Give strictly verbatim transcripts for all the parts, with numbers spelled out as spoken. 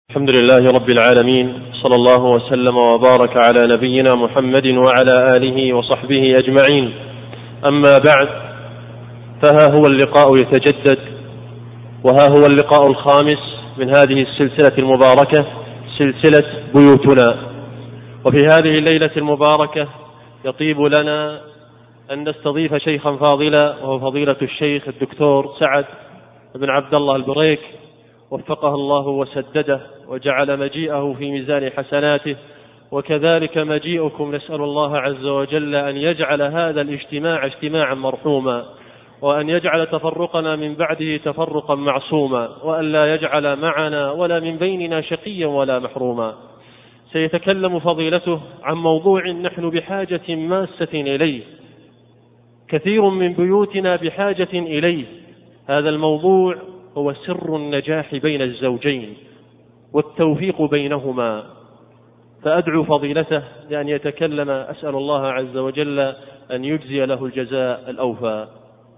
الحمد لله رب العالمين، صلى الله وسلم وبارك على نبينا محمد وعلى آله وصحبه أجمعين. أما بعد، فها هو اللقاء يتجدد، وها هو اللقاء الخامس من هذه السلسلة المباركة، سلسلة بيوتنا. وفي هذه الليلة المباركة يطيب لنا أن نستضيف شيخا فاضلا، وهو فضيلة الشيخ الدكتور سعد بن عبد الله البريك، وفقه الله وسدده وجعل مجيئه في ميزان حسناته، وكذلك مجيئكم نسأل الله عز وجل أن يجعل هذا الاجتماع اجتماعا مرحوما، وأن يجعل تفرقنا من بعده تفرقا معصوما، وأن لا يجعل معنا ولا من بيننا شقيا ولا محروما. سيتكلم فضيلته عن موضوع نحن بحاجة ماسة إليه، كثير من بيوتنا بحاجة إليه. هذا الموضوع هو سر النجاح بين الزوجين والتوفيق بينهما، فأدعو فضيلته لأن يتكلم. أسأل الله عز وجل أن يجزي له الجزاء الأوفى.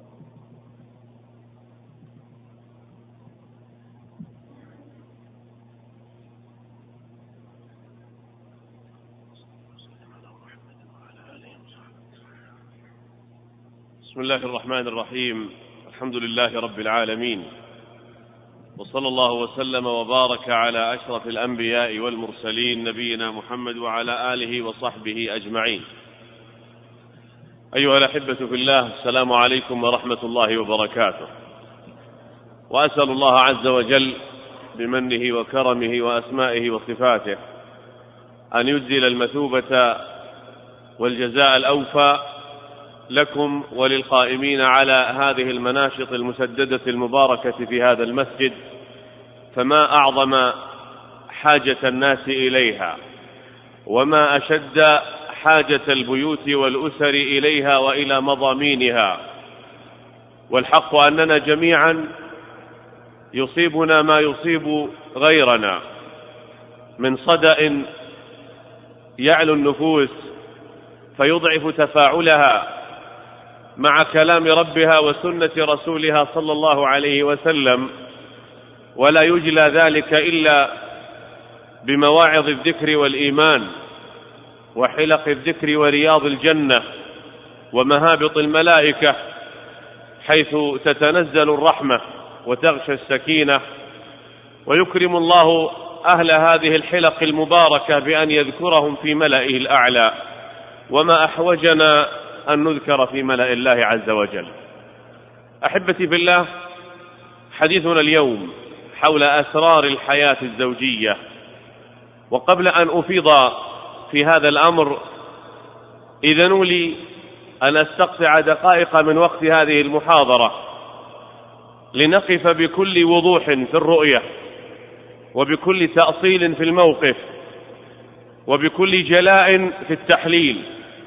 بسم الله الرحمن الرحيم. الحمد لله رب العالمين، وصلى الله وسلم وبارك على أشرف الأنبياء والمرسلين نبينا محمد وعلى آله وصحبه أجمعين. أيها الأحبة في الله، السلام عليكم ورحمة الله وبركاته. وأسأل الله عز وجل بمنه وكرمه وأسمائه وصفاته أن يجزل المثوبة والجزاء الأوفى لكم وللقائمين على هذه المناشط المسددة المباركة في هذا المسجد، فما أعظم حاجة الناس إليها، وما أشد حاجة البيوت والأسر إليها وإلى مضامينها. والحق أننا جميعا يصيبنا ما يصيب غيرنا من صدأ يعلو النفوس فيضعف تفاعلها مع كلام ربها وسنة رسولها صلى الله عليه وسلم، ولا يجلى ذلك إلا بمواعظ الذكر والإيمان وحلق الذكر ورياض الجنة ومهابط الملائكة، حيث تتنزل الرحمة وتغشى السكينة، ويكرم الله أهل هذه الحلق المباركة بأن يذكرهم في ملئه الأعلى. وما أحوجنا أن نذكر في ملأ الله عز وجل. أحبتي في الله، حديثنا اليوم حول أسرار الحياة الزوجية. وقبل أن أفيض في هذا الأمر، إذنوا لي أن أستقطع دقائق من وقت هذه المحاضرة لنقف بكل وضوح في الرؤية، وبكل تأصيل في الموقف، وبكل جلاء في التحليل،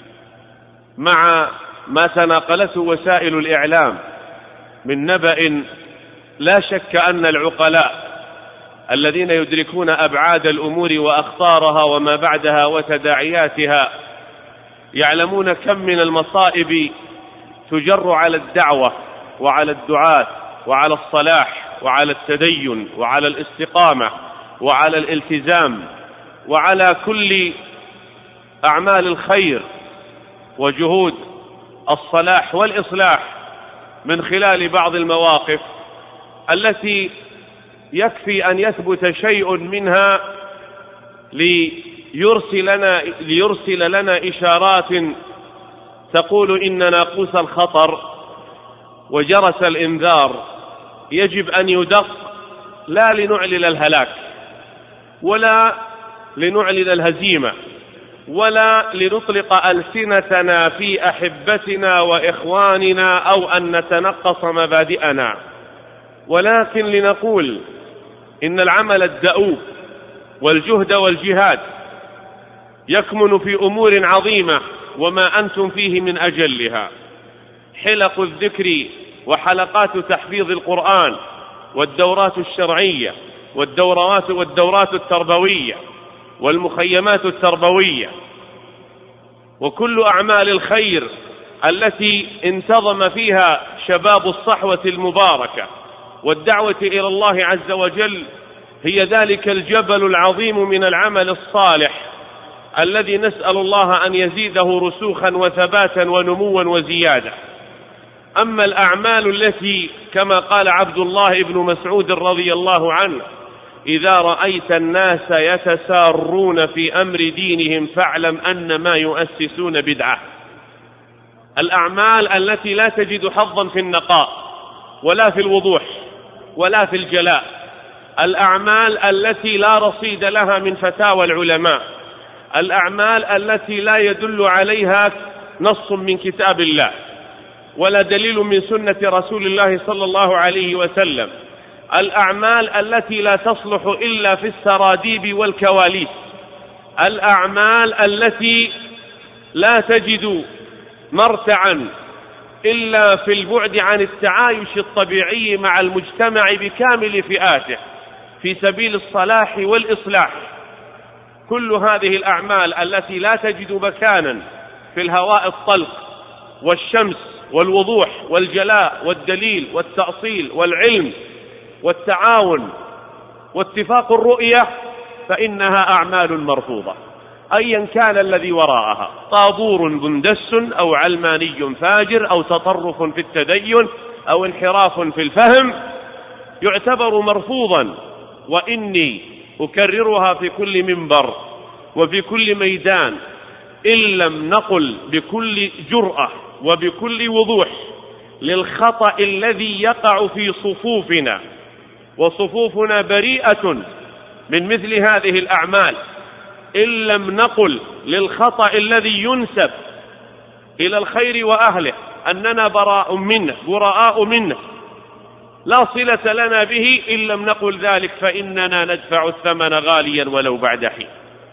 مع ما تناقلته وسائل الإعلام من نبأ لا شك أن العقلاء الذين يدركون أبعاد الأمور وأخطارها وما بعدها وتداعياتها يعلمون كم من المصائب تجر على الدعوة وعلى الدعاة وعلى الصلاح وعلى التدين وعلى الاستقامة وعلى الالتزام وعلى كل أعمال الخير وجهود الصلاح والإصلاح، من خلال بعض المواقف التي يكفي أن يثبت شيء منها ليرسل لنا, ليرسل لنا إشارات تقول إن ناقوس الخطر وجرس الإنذار يجب أن يدق، لا لنعلن الهلاك ولا لنعلن الهزيمة ولا لنطلق ألسنتنا في أحبتنا وإخواننا أو أن نتنقص مبادئنا، ولكن لنقول إن العمل الدؤوب والجهد والجهاد يكمن في أمور عظيمة، وما أنتم فيه من أجلها. حلق الذكر وحلقات تحفيظ القرآن والدورات الشرعية والدورات والدورات التربوية والمخيمات التربوية وكل أعمال الخير التي انتظم فيها شباب الصحوة المباركة والدعوة إلى الله عز وجل هي ذلك الجبل العظيم من العمل الصالح الذي نسأل الله أن يزيده رسوخا وثباتا ونموا وزيادة. أما الأعمال التي كما قال عبد الله بن مسعود رضي الله عنه: إذا رأيت الناس يتسارون في أمر دينهم فاعلم أن ما يؤسسون بدعة. الأعمال التي لا تجد حظا في النقاء ولا في الوضوح ولا في الجلاء، الأعمال التي لا رصيد لها من فتاوى العلماء، الأعمال التي لا يدل عليها نص من كتاب الله ولا دليل من سنة رسول الله صلى الله عليه وسلم، الأعمال التي لا تصلح إلا في السراديب والكواليس، الأعمال التي لا تجد مرتعا إلا في البعد عن التعايش الطبيعي مع المجتمع بكامل فئاته في سبيل الصلاح والإصلاح. كل هذه الأعمال التي لا تجد مكانا في الهواء الطلق والشمس والوضوح والجلاء والدليل والتأصيل والعلم والتعاون واتفاق الرؤية فإنها أعمال مرفوضة أيا كان الذي وراءها، طابور بندس أو علماني فاجر أو تطرف في التدين أو انحراف في الفهم، يعتبر مرفوضا. وإني أكررها في كل منبر وفي كل ميدان، إن لم نقل بكل جرأة وبكل وضوح للخطأ الذي يقع في صفوفنا، وصفوفنا بريئة من مثل هذه الأعمال، إن لم نقل للخطأ الذي ينسب إلى الخير وأهله أننا براء منه براء منه لا صلة لنا به، إن لم نقل ذلك فإننا ندفع الثمن غاليا ولو بعد حين.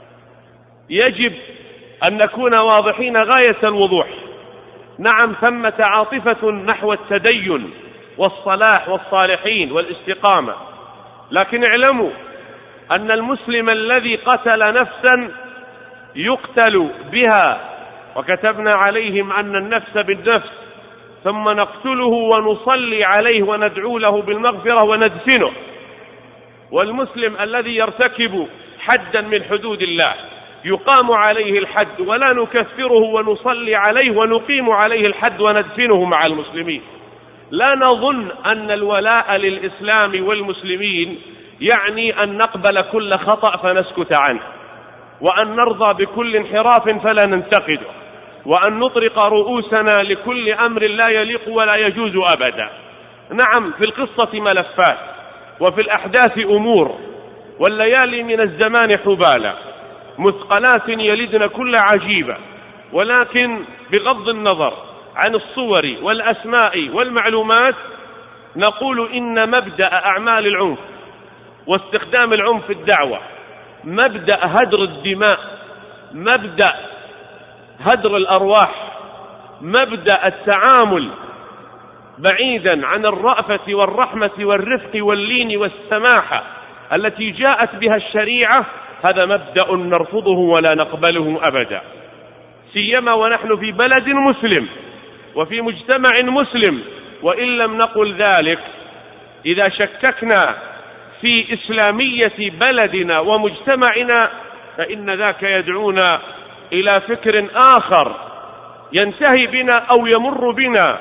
يجب أن نكون واضحين غاية الوضوح. نعم، ثمة عاطفة نحو التدين والصلاح والصالحين والاستقامة، لكن اعلموا أن المسلم الذي قتل نفسا يقتل بها، وكتبنا عليهم أن النفس بالنفس ثم نقتله ونصلي عليه وندعو له بالمغفرة وندفنه. والمسلم الذي يرتكب حدا من حدود الله يقام عليه الحد ولا نكفره ونصلي عليه ونقيم عليه الحد وندفنه مع المسلمين. لا نظن أن الولاء للإسلام والمسلمين يعني أن نقبل كل خطأ فنسكت عنه، وأن نرضى بكل انحراف فلا ننتقده، وأن نطرق رؤوسنا لكل أمر لا يليق ولا يجوز أبدا. نعم، في القصة ملفات وفي الأحداث أمور، والليالي من الزمان حبالا، مثقلات يلدن كل عجيبة، ولكن بغض النظر عن الصور والأسماء والمعلومات نقول إن مبدأ أعمال العنف واستخدام العنف في الدعوة، مبدأ هدر الدماء، مبدأ هدر الأرواح، مبدأ التعامل بعيدا عن الرأفة والرحمة والرفق واللين والسماحة التي جاءت بها الشريعة، هذا مبدأ نرفضه ولا نقبله أبدا، سيما ونحن في بلد مسلم وفي مجتمع مسلم. وإن لم نقل ذلك، إذا شككنا في إسلامية بلدنا ومجتمعنا فإن ذاك يدعونا إلى فكر آخر ينتهي بنا أو يمر بنا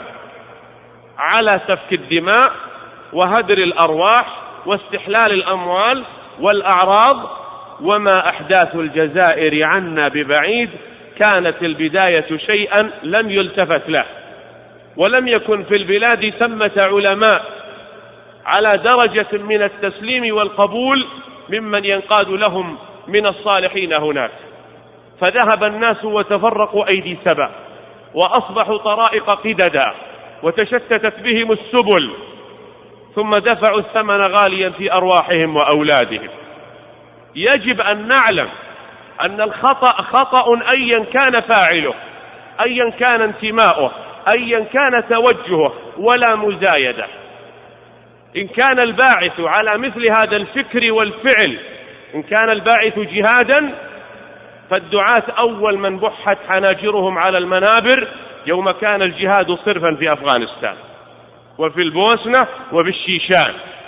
على سفك الدماء وهدر الأرواح واستحلال الأموال والأعراض. وما أحداث الجزائر عنا ببعيد، كانت البداية شيئا لم يلتفت له، ولم يكن في البلاد ثمة علماء على درجة من التسليم والقبول ممن ينقاد لهم من الصالحين هناك، فذهب الناس وتفرقوا أيدي سبع، وأصبحوا طرائق قددا، وتشتتت بهم السبل، ثم دفعوا الثمن غاليا في أرواحهم وأولادهم. يجب أن نعلم أن الخطأ خطأ أيا كان فاعله، أيا كان انتماؤه، أيا كان توجهه، ولا مزايدة. إن كان الباعث على مثل هذا الفكر والفعل، إن كان الباعث جهادا، فالدعاة أول من بحت حناجرهم على المنابر يوم كان الجهاد صرفا في أفغانستان وفي البوسنة وفي الشيشان.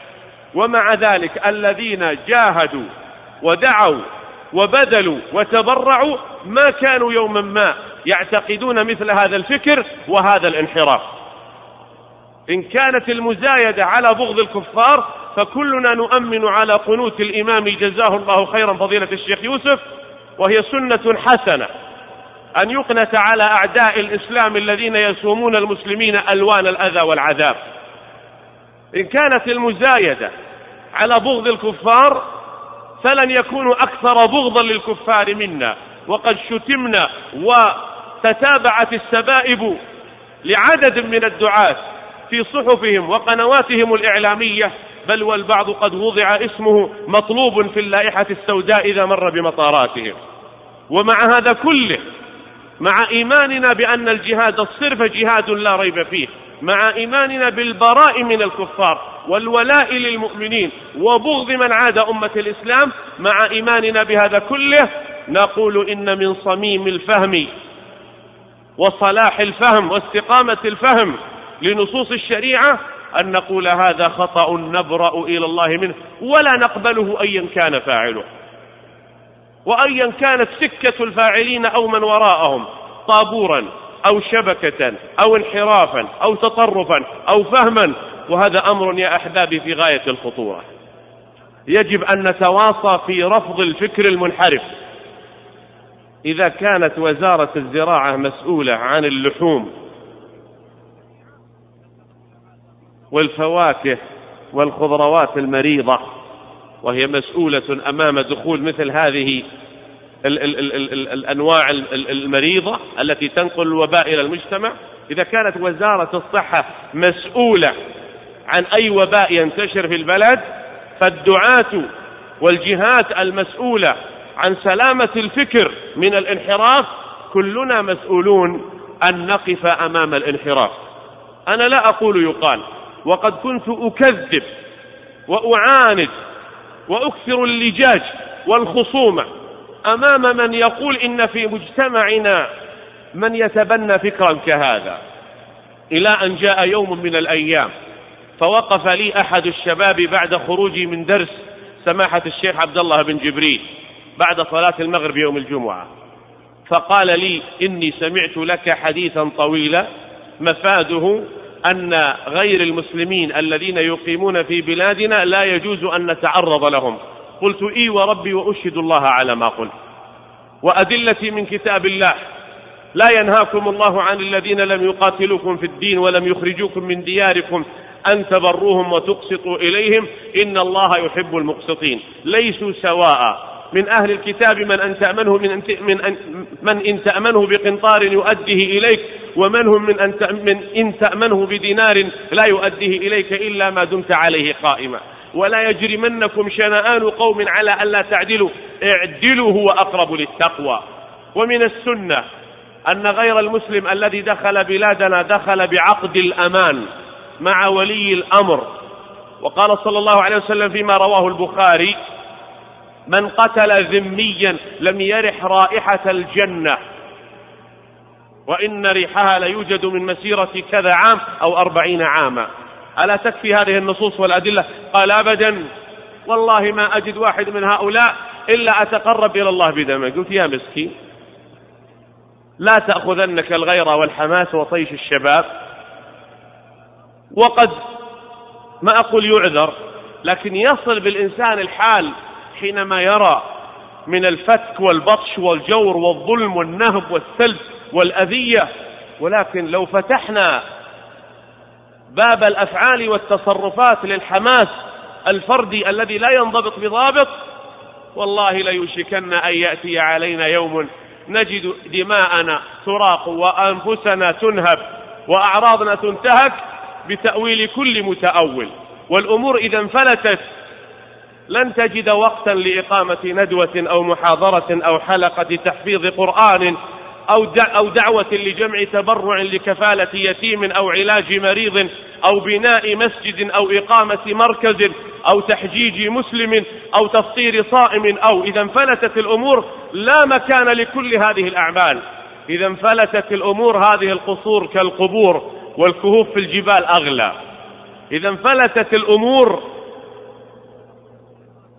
ومع ذلك الذين جاهدوا ودعوا وبذلوا وتبرعوا ما كانوا يوما ما يعتقدون مثل هذا الفكر وهذا الانحراف. إن كانت المزايدة على بغض الكفار فكلنا نؤمن على قنوت الإمام جزاه الله خيرا فضيلة الشيخ يوسف، وهي سنة حسنة أن يقنت على أعداء الإسلام الذين يسومون المسلمين ألوان الأذى والعذاب. إن كانت المزايدة على بغض الكفار فلن يكونوا أكثر بغضا للكفار منا، وقد شتمنا وتتابعت السبائب لعدد من الدعاة في صحفهم وقنواتهم الإعلامية، بل والبعض قد وضع اسمه مطلوب في اللائحة السوداء إذا مر بمطاراتهم. ومع هذا كله، مع إيماننا بأن الجهاد الصرف جهاد لا ريب فيه، مع إيماننا بالبراء من الكفار والولاء للمؤمنين وبغض من عاد أمة الإسلام، مع إيماننا بهذا كله نقول إن من صميم الفهم وصلاح الفهم واستقامة الفهم لنصوص الشريعة أن نقول هذا خطأ نبرأ إلى الله منه ولا نقبله أيا كان فاعله، وأيا كانت سكة الفاعلين أو من وراءهم، طابورا أو شبكة أو انحرافا أو تطرفا أو فهما. وهذا أمر يا أحبابي في غاية الخطورة. يجب أن نتواصى في رفض الفكر المنحرف. إذا كانت وزارة الزراعة مسؤولة عن اللحوم والفواكه والخضروات المريضة، وهي مسؤولة أمام دخول مثل هذه ال ال ال ال ال الأنواع المريضة التي تنقل الوباء إلى المجتمع، إذا كانت وزارة الصحة مسؤولة عن أي وباء ينتشر في البلد، فالدعاة والجهات المسؤولة عن سلامة الفكر من الانحراف كلنا مسؤولون أن نقف أمام الانحراف. أنا لا أقول يقال، وقد كنت أكذب وأعاند وأكثر اللجاج والخصومة أمام من يقول إن في مجتمعنا من يتبنى فكرا كهذا، إلى أن جاء يوم من الأيام فوقف لي أحد الشباب بعد خروجي من درس سماحة الشيخ عبد الله بن جبريل بعد صلاة المغرب يوم الجمعة، فقال لي إني سمعت لك حديثا طويلا مفاده أن غير المسلمين الذين يقيمون في بلادنا لا يجوز أن نتعرض لهم. قلت إي وربي وأشهد الله على ما قلت، وأدلتي من كتاب الله: لا ينهاكم الله عن الذين لم يقاتلوكم في الدين ولم يخرجوكم من دياركم أن تبروهم وتقسطوا إليهم إن الله يحب المقسطين. ليسوا سواء، من أهل الكتاب من أن تأمنه من أن من أن من إن تأمنه بقنطار يؤديه إليك، ومنهم من أن من إن تأمنه بدينار لا يؤديه إليك إلا ما دمت عليه قائما. ولا يجرمنكم شنآن قوم على ألا تعدلوا اعدلوا هو أقرب للتقوى. ومن السنة أن غير المسلم الذي دخل بلادنا دخل بعقد الأمان مع ولي الأمر. وقال صلى الله عليه وسلم فيما رواه البخاري: من قتل ذميا لم يرح رائحة الجنة، وإن ريحها ليوجد من مسيرة كذا عام أو أربعين عاما. ألا تكفي هذه النصوص والأدلة؟ قال: أبدا والله ما أجد واحد من هؤلاء إلا أتقرب إلى الله بدمه. قلت: يا مسكين، لا تأخذنك الغيرة والحماس وطيش الشباب. وقد ما أقول يعذر، لكن يصل بالإنسان الحال حينما يرى من الفتك والبطش والجور والظلم والنهب والسلب والأذية. ولكن لو فتحنا باب الأفعال والتصرفات للحماس الفردي الذي لا ينضبط بضابط، والله ليوشكن أن يأتي علينا يوم نجد دماءنا تراق وأنفسنا تنهب وأعراضنا تنتهك بتأويل كل متأول. والأمور إذا انفلتت لن تجد وقتا لإقامة ندوة أو محاضرة أو حلقة تحفيظ قرآن أو دعوة لجمع تبرع لكفالة يتيم أو علاج مريض أو بناء مسجد أو إقامة مركز أو تحجيج مسلم أو تفطير صائم. أو إذا انفلتت الأمور لا مكان لكل هذه الأعمال. إذا انفلتت الأمور هذه القصور كالقبور والكهوف في الجبال أغلى. إذا انفلتت الأمور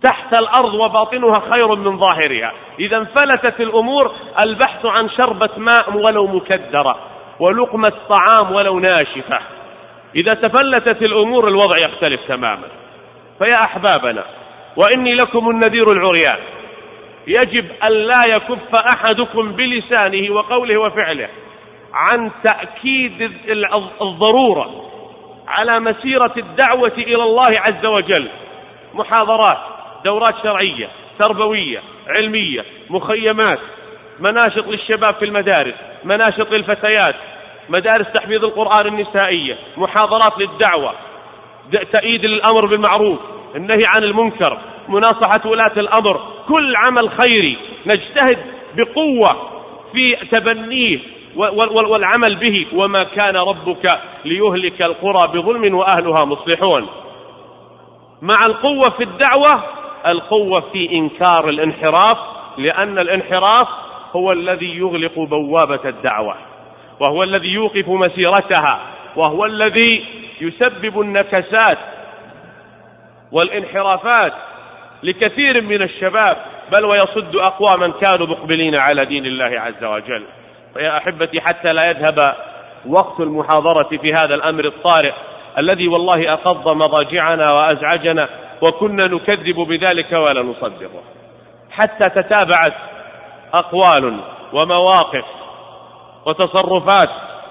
تحت الأرض وباطنها خير من ظاهرها. إذا انفلتت الأمور البحث عن شربة ماء ولو مكدرة ولقمة طعام ولو ناشفة. إذا تفلتت الأمور الوضع يختلف تماما. فيا أحبابنا، وإني لكم النذير العريان، يجب أن لا يكف أحدكم بلسانه وقوله وفعله عن تأكيد الضرورة على مسيرة الدعوة إلى الله عز وجل. محاضرات، دورات شرعية، تربوية، علمية، مخيمات، مناشط للشباب في المدارس، مناشط للفتيات، مدارس تحفيظ القرآن النسائية، محاضرات للدعوة، تأييد للأمر بالمعروف، النهي عن المنكر، مناصحة ولاة الأمر، كل عمل خيري نجتهد بقوة في تبنيه والعمل به. وما كان ربك ليهلك القرى بظلم وأهلها مصلحون. مع القوة في الدعوة القوة في إنكار الانحراف، لأن الانحراف هو الذي يغلق بوابة الدعوة، وهو الذي يوقف مسيرتها، وهو الذي يسبب النكسات والانحرافات لكثير من الشباب، بل ويصد أقواما كانوا مقبلين على دين الله عز وجل. فيا أحبتي، حتى لا يذهب وقت المحاضرة في هذا الأمر الطارئ الذي والله أقض مضاجعنا وأزعجنا وكنا نكذب بذلك ولا نصدقه، حتى تتابعت أقوال ومواقف وتصرفات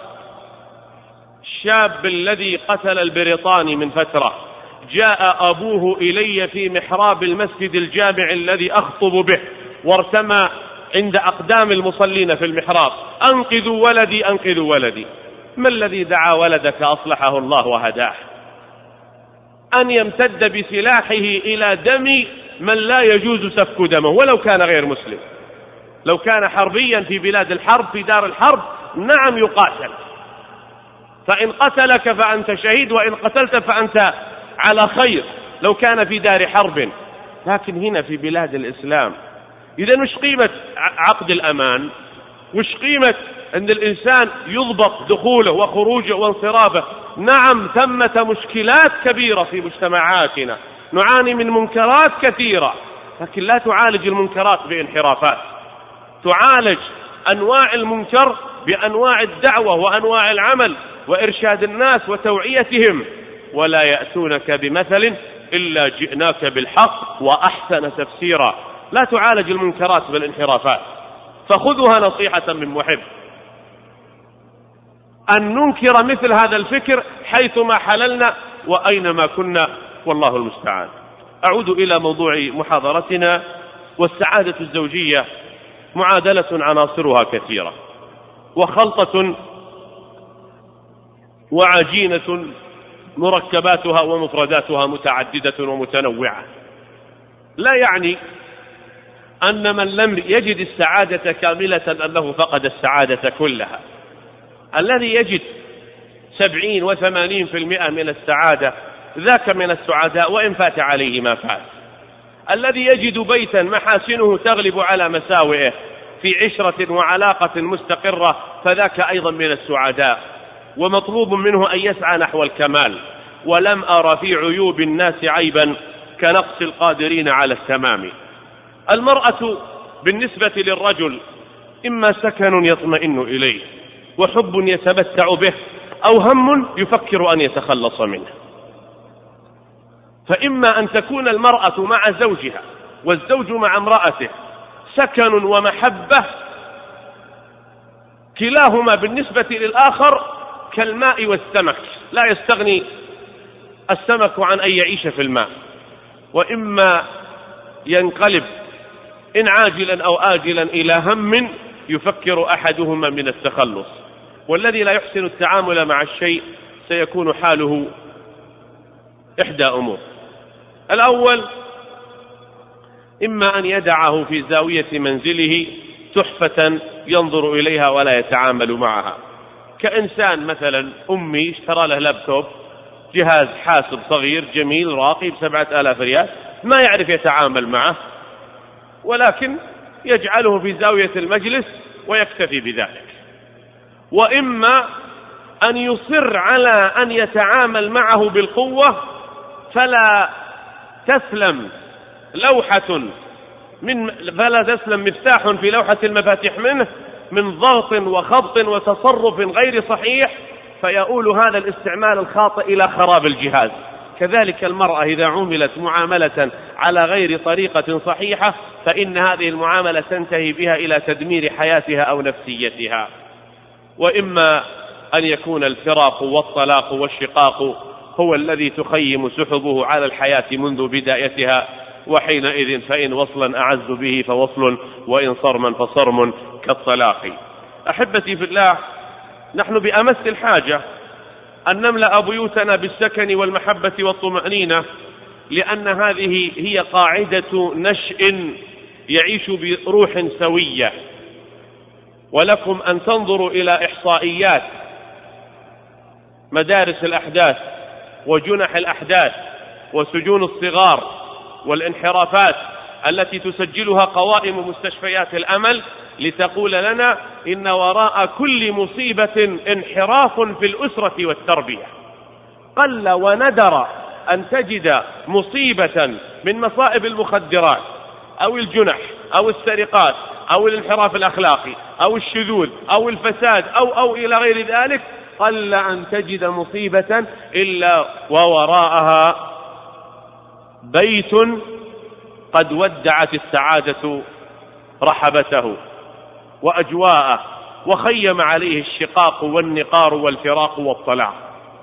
الشاب الذي قتل البريطاني من فترة. جاء أبوه إلي في محراب المسجد الجامع الذي أخطب به، وارتمى عند أقدام المصلين في المحراب: أنقذوا ولدي، أنقذوا ولدي. ما الذي دعا ولدك أصلحه الله وهداه أن يمتد بسلاحه إلى دم من لا يجوز سفك دمه ولو كان غير مسلم؟ لو كان حربيا في بلاد الحرب، في دار الحرب، نعم يقاتل، فإن قتلك فأنت شهيد، وإن قتلت فأنت على خير لو كان في دار حرب. لكن هنا في بلاد الإسلام، إذا وش قيمة عقد الأمان؟ وش قيمة أن الإنسان يضبط دخوله وخروجه وانصرافه؟ نعم ثمة مشكلات كبيرة في مجتمعاتنا، نعاني من منكرات كثيرة، لكن لا تعالج المنكرات بانحرافات، تعالج أنواع المنكر بأنواع الدعوة وأنواع العمل وإرشاد الناس وتوعيتهم. ولا يأتونك بمثل إلا جئناك بالحق وأحسن تفسيرا. لا تعالج المنكرات بالانحرافات، فخذها نصيحة من محب أن ننكر مثل هذا الفكر حيثما حللنا وأينما كنا، والله المستعان. أعود إلى موضوع محاضرتنا. والسعادة الزوجية معادلة عناصرها كثيرة، وخلطة وعجينة مركباتها ومفرداتها متعددة ومتنوعة. لا يعني أن من لم يجد السعادة كاملة أنه فقد السعادة كلها. الذي يجد سبعين وثمانين في المئة من السعادة ذاك من السعداء وإن فات عليه ما فات. الذي يجد بيتا محاسنه تغلب على مساوئه في عشرة وعلاقة مستقرة فذاك أيضا من السعداء، ومطلوب منه أن يسعى نحو الكمال. ولم أرى في عيوب الناس عيبا كنقص القادرين على التمام. المرأة بالنسبة للرجل إما سكن يطمئن إليه وحب يتمتع به، أو هم يفكر أن يتخلص منه. فإما أن تكون المرأة مع زوجها والزوج مع امرأته سكن ومحبة، كلاهما بالنسبة للآخر كالماء والسمك، لا يستغني السمك عن أن يعيش في الماء. وإما ينقلب إن عاجلا أو آجلا إلى هم يفكر أحدهما من التخلص. والذي لا يحسن التعامل مع الشيء سيكون حاله إحدى أمور: الأول إما أن يدعه في زاوية منزله تحفة ينظر إليها ولا يتعامل معها، كإنسان مثلا أمي اشترى له لابتوب، جهاز حاسب صغير جميل راقي بسبعة آلاف ريال، ما يعرف يتعامل معه، ولكن يجعله في زاوية المجلس ويكتفي بذلك. وإما أن يصر على أن يتعامل معه بالقوة فلا تسلم لوحة من فلا تسلم مفتاح في لوحة المفاتيح منه من ضغط وخبط وتصرف غير صحيح فيؤول هذا الاستعمال الخاطئ إلى خراب الجهاز. كذلك المرأة إذا عملت معاملة على غير طريقة صحيحة فإن هذه المعاملة تنتهي بها إلى تدمير حياتها أو نفسيتها. وإما أن يكون الفراق والطلاق والشقاق هو الذي تخيم سحبه على الحياة منذ بدايتها، وحينئذ فإن وصلا أعز به فوصل، وإن صرما فصرم كالطلاق. أحبتي في الله، نحن بأمس الحاجة أن نملأ بيوتنا بالسكن والمحبة والطمأنينة، لأن هذه هي قاعدة نشء يعيش بروح سوية. ولكم أن تنظروا إلى إحصائيات مدارس الأحداث وجنح الأحداث وسجون الصغار والانحرافات التي تسجلها قوائم مستشفيات الأمل لتقول لنا إن وراء كل مصيبة انحراف في الأسرة والتربية. قل وندر أن تجد مصيبة من مصائب المخدرات أو الجنح أو السرقات أو الانحراف الأخلاقي أو الشذوذ أو الفساد أو أو إلى غير ذلك، قل أن تجد مصيبة إلا ووراءها بيت قد ودعت السعادة رحبته وأجواءه وخيم عليه الشقاق والنقار والفراق والطلاق.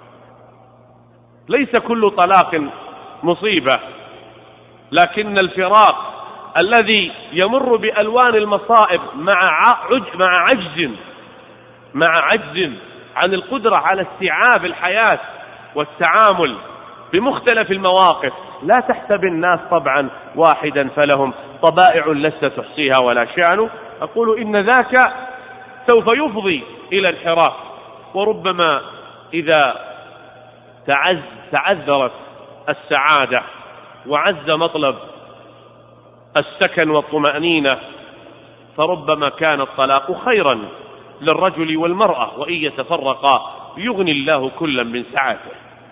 ليس كل طلاق مصيبة، لكن الفراق الذي يمر بألوان المصائب مع مع عجز مع عجز عن القدرة على استيعاب الحياة والتعامل بمختلف المواقف. لا تحسب الناس طبعا واحدا فلهم طبائع لست تحصيها ولا شأن. أقول إن ذاك سوف يفضي إلى انحراف، وربما إذا تعز تعذرت السعادة وعز مطلب السكن والطمأنينة فربما كان الطلاق خيرا للرجل والمرأة، وإن يتفرقا يغني الله كلا من سعته.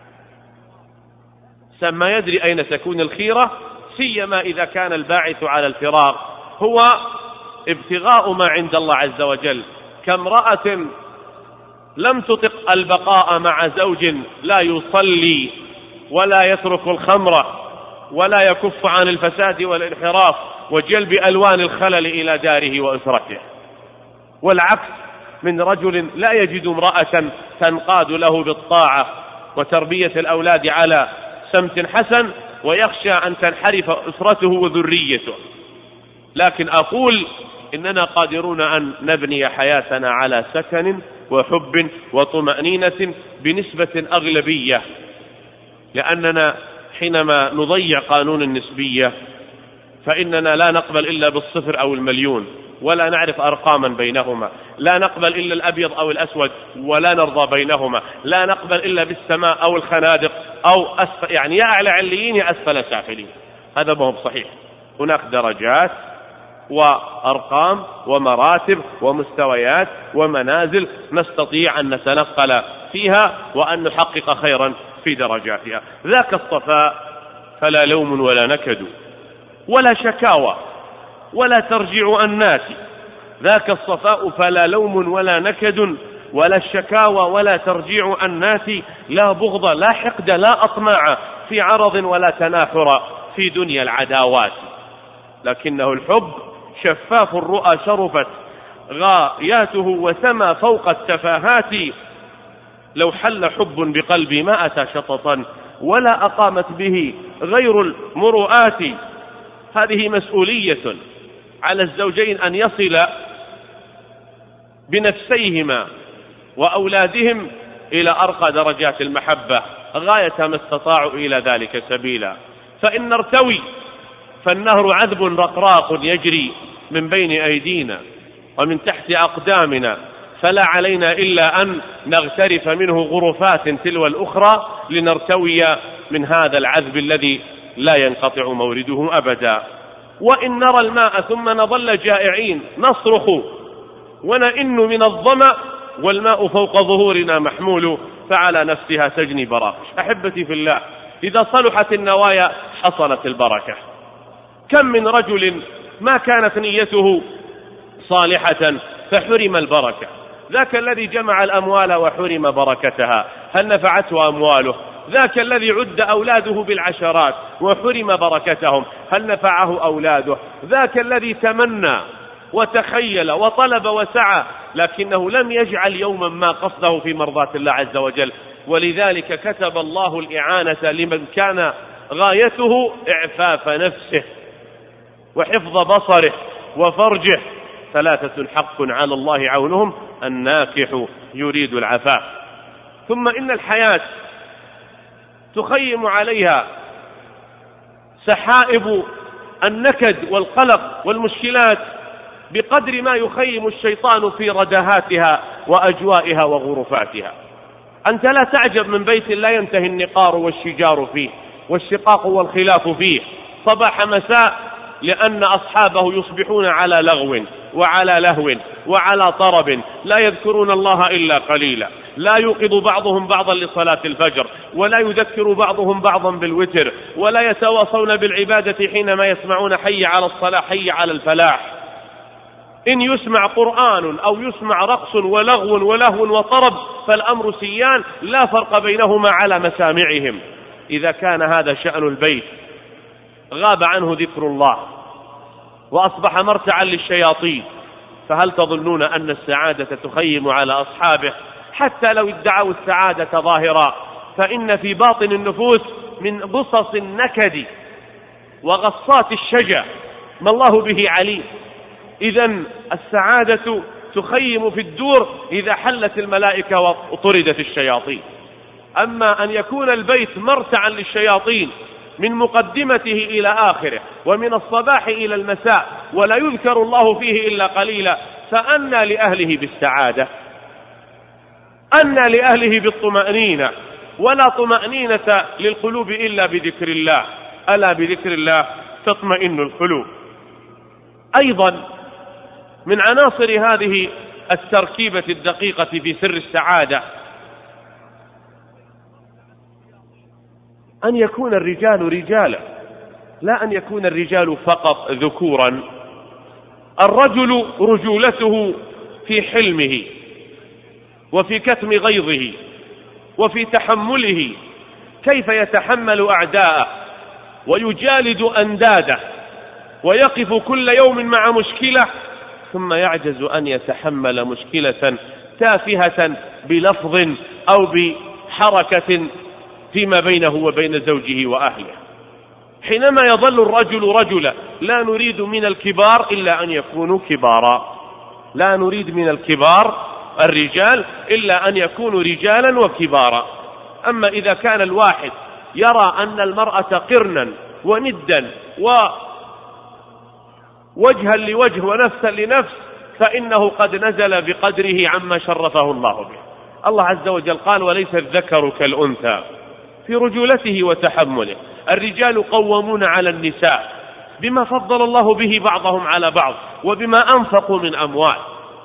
سما يدري أين تكون الخيرة، سيما إذا كان الباعث على الفراق هو ابتغاء ما عند الله عز وجل، كامرأة لم تطق البقاء مع زوج لا يصلي ولا يترك الخمر ولا يكف عن الفساد والانحراف وجلب ألوان الخلل إلى داره وأسرته، والعكس من رجل لا يجد امرأة تنقاد له بالطاعة وتربية الأولاد على سمت حسن ويخشى أن تنحرف أسرته وذريته. لكن أقول إننا قادرون أن نبني حياتنا على سكن وحب وطمأنينة بنسبة أغلبية، لأننا حينما نضيع قانون النسبية فإننا لا نقبل إلا بالصفر أو المليون، ولا نعرف أرقاما بينهما، لا نقبل إلا الأبيض أو الأسود ولا نرضى بينهما، لا نقبل إلا بالسماء أو الخنادق أو أسفل، يعني يا أعلى عليين يا أسفل سافلين. هذا ما هو صحيح. هناك درجات وأرقام ومراتب ومستويات ومنازل نستطيع أن نتنقل فيها وأن نحقق خيرا في درجاتها. ذاك الصفاء فلا لوم ولا نكد ولا شكاوى ولا ترجع الناس. ذاك الصفاء فلا لوم ولا نكد ولا الشكاوى ولا ترجيع الناس، لا بغض لا حقد لا أطماع في عرض ولا تناحر في دنيا العداوات، لكنه الحب شفاف الرؤى شرفت غاياته وسما فوق التفاهات. لو حل حب بقلبي ما أتى شططا ولا أقامت به غير المروءات. هذه مسؤولية على الزوجين أن يصل بنفسيهما وأولادهم إلى أرقى درجات المحبة غاية ما استطاعوا إلى ذلك سبيلا. فإن نرتوي فالنهر عذب رقراق يجري من بين أيدينا ومن تحت أقدامنا، فلا علينا إلا أن نغترف منه غرفات تلو الأخرى لنرتوي من هذا العذب الذي لا ينقطع مورده أبدا. وإن نرى الماء ثم نظل جائعين نصرخ ونئن من الظمأ والماء فوق ظهورنا محمول فعلى نفسها تجني براقش. أحبتي في الله، إذا صلحت النوايا حصلت البركة. كم من رجل ما كانت نيته صالحة فحرم البركة، ذاك الذي جمع الأموال وحرم بركتها هل نفعته أمواله؟ ذاك الذي عد أولاده بالعشرات وحرم بركتهم هل نفعه أولاده؟ ذاك الذي تمنى وتخيل وطلب وسعى لكنه لم يجعل يوما ما قصده في مرضاة الله عز وجل. ولذلك كتب الله الإعانة لمن كان غايته إعفاف نفسه وحفظ بصره وفرجه. ثلاثة حق على الله عونهم: الناكح يريد العفاف. ثم إن الحياة تخيم عليها سحائب النكد والقلق والمشكلات بقدر ما يخيم الشيطان في ردهاتها وأجوائها وغرفاتها. أنت لا تعجب من بيت لا ينتهي النقار والشجار فيه والشقاق والخلاف فيه صباح مساء، لأن أصحابه يصبحون على لغو وعلى لهو وعلى طرب، لا يذكرون الله إلا قليلا، لا يوقظ بعضهم بعضا لصلاة الفجر، ولا يذكر بعضهم بعضا بالوتر، ولا يتواصون بالعبادة حينما يسمعون حي على الصلاة حي على الفلاح. إن يسمع قرآن أو يسمع رقص ولغو ولهو وطرب فالأمر سيان، لا فرق بينهما على مسامعهم. إذا كان هذا شأن البيت غاب عنه ذكر الله وأصبح مرتعا للشياطين، فهل تظنون أن السعادة تخيم على أصحابه؟ حتى لو ادعوا السعادة ظاهرا فإن في باطن النفوس من غصص النكد وغصات الشجع ما الله به عليم. إذن السعادة تخيم في الدور إذا حلت الملائكة وطردت الشياطين. أما أن يكون البيت مرتعا للشياطين من مقدمته إلى آخره ومن الصباح إلى المساء ولا يذكر الله فيه إلا قليلا، فأنى لأهله بالسعادة؟ أنى لأهله بالطمأنينة؟ ولا طمأنينة للقلوب إلا بذكر الله، ألا بذكر الله تطمئن القلوب. أيضا من عناصر هذه التركيبة الدقيقة في سر السعادة أن يكون الرجال رجالا، لا أن يكون الرجال فقط ذكورا. الرجل رجولته في حلمه وفي كتم غيظه وفي تحمله، كيف يتحمل أعداءه ويجالد أنداده ويقف كل يوم مع مشكلة ثم يعجز أن يتحمل مشكلة تافهة بلفظ أو بحركة فيما بينه وبين زوجه وأهله. حينما يظل الرجل رجلا لا نريد من الكبار إلا أن يكونوا كبارا، لا نريد من الكبار الرجال إلا أن يكونوا رجالا وكبارا. أما إذا كان الواحد يرى أن المرأة قرنا وندا ووجها لوجه ونفسا لنفس فإنه قد نزل بقدره عما شرفه الله به. الله عز وجل قال: وليس الذكر كالأنثى، في رجولته وتحمله. الرجال قوامون على النساء بما فضل الله به بعضهم على بعض وبما أنفقوا من أموال.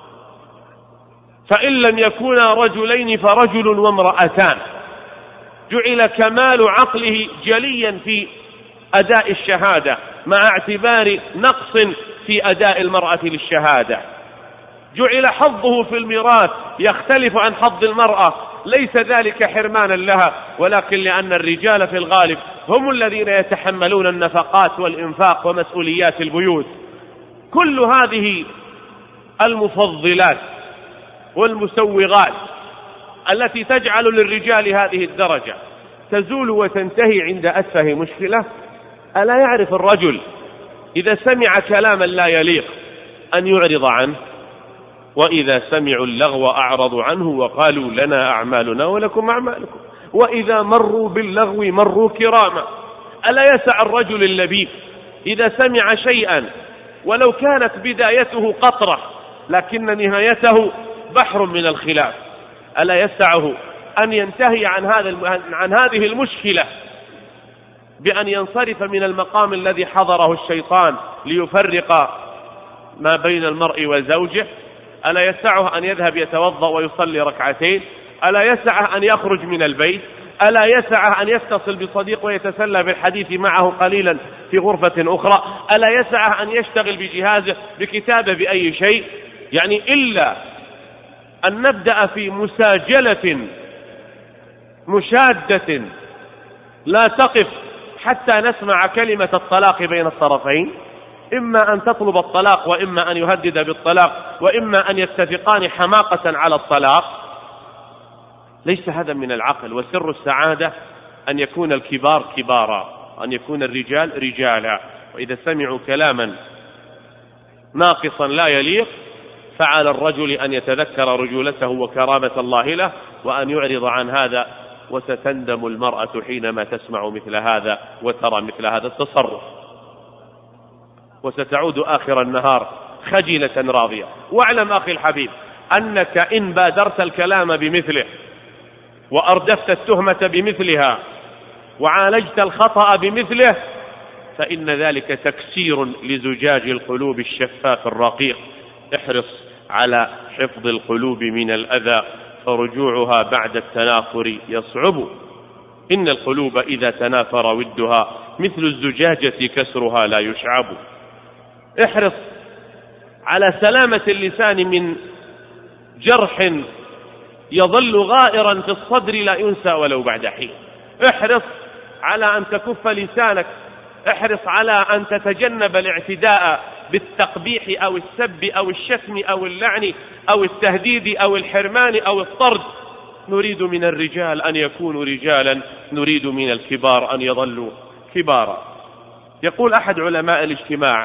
فإن لم يكونا رجلين فرجل وامرأتان، جعل كمال عقله جليا في أداء الشهادة مع اعتبار نقص في أداء المرأة للشهادة. جعل حظه في الميراث يختلف عن حظ المرأة، ليس ذلك حرمانا لها، ولكن لأن الرجال في الغالب هم الذين يتحملون النفقات والإنفاق ومسؤوليات البيوت. كل هذه المفضلات والمسوغات التي تجعل للرجال هذه الدرجة تزول وتنتهي عند أتفه مشكلة. ألا يعرف الرجل إذا سمع كلاما لا يليق أن يعرض عنه، وإذا سمعوا اللغو أعرضوا عنه وقالوا لنا أعمالنا ولكم أعمالكم، وإذا مروا باللغو مروا كراما. ألا يسع الرجل اللبيب إذا سمع شيئا ولو كانت بدايته قطرة لكن نهايته بحر من الخلاف، ألا يسعه أن ينتهي عن هذا عن هذه المشكلة بأن ينصرف من المقام الذي حضره الشيطان ليفرق ما بين المرء وزوجه؟ ألا يسعه أن يذهب يتوضأ ويصلي ركعتين؟ ألا يسعه أن يخرج من البيت؟ ألا يسعه أن يتصل بصديق ويتسلى بالحديث معه قليلا في غرفة أخرى؟ ألا يسعه أن يشتغل بجهازه، بكتابه، بأي شيء؟ يعني إلا أن نبدأ في مساجلة مشادة لا تقف حتى نسمع كلمة الطلاق بين الطرفين، إما أن تطلب الطلاق وإما أن يهدد بالطلاق وإما أن يتفقان حماقة على الطلاق. ليس هذا من العقل. وسر السعادة أن يكون الكبار كبارا، أن يكون الرجال رجالا، وإذا سمعوا كلاما ناقصا لا يليق فعلى الرجل أن يتذكر رجولته وكرامة الله له وأن يعرض عن هذا. وستندم المرأة حينما تسمع مثل هذا وترى مثل هذا التصرف، وستعود آخر النهار خجلة راضية. واعلم أخي الحبيب أنك إن بادرت الكلام بمثله وأردفت التهمة بمثلها وعالجت الخطأ بمثله فإن ذلك تكسير لزجاج القلوب الشفاف الرقيق. احرص على حفظ القلوب من الأذى فرجوعها بعد التنافر يصعب. إن القلوب إذا تنافر ودها مثل الزجاجة كسرها لا يشعب. احرص على سلامة اللسان من جرح يظل غائرا في الصدر لا ينسى ولو بعد حين. احرص على أن تكف لسانك، احرص على أن تتجنب الاعتداء بالتقبيح أو السب أو الشتم أو اللعن أو التهديد أو الحرمان أو الطرد. نريد من الرجال أن يكونوا رجالا، نريد من الكبار أن يظلوا كبارا. يقول أحد علماء الاجتماع: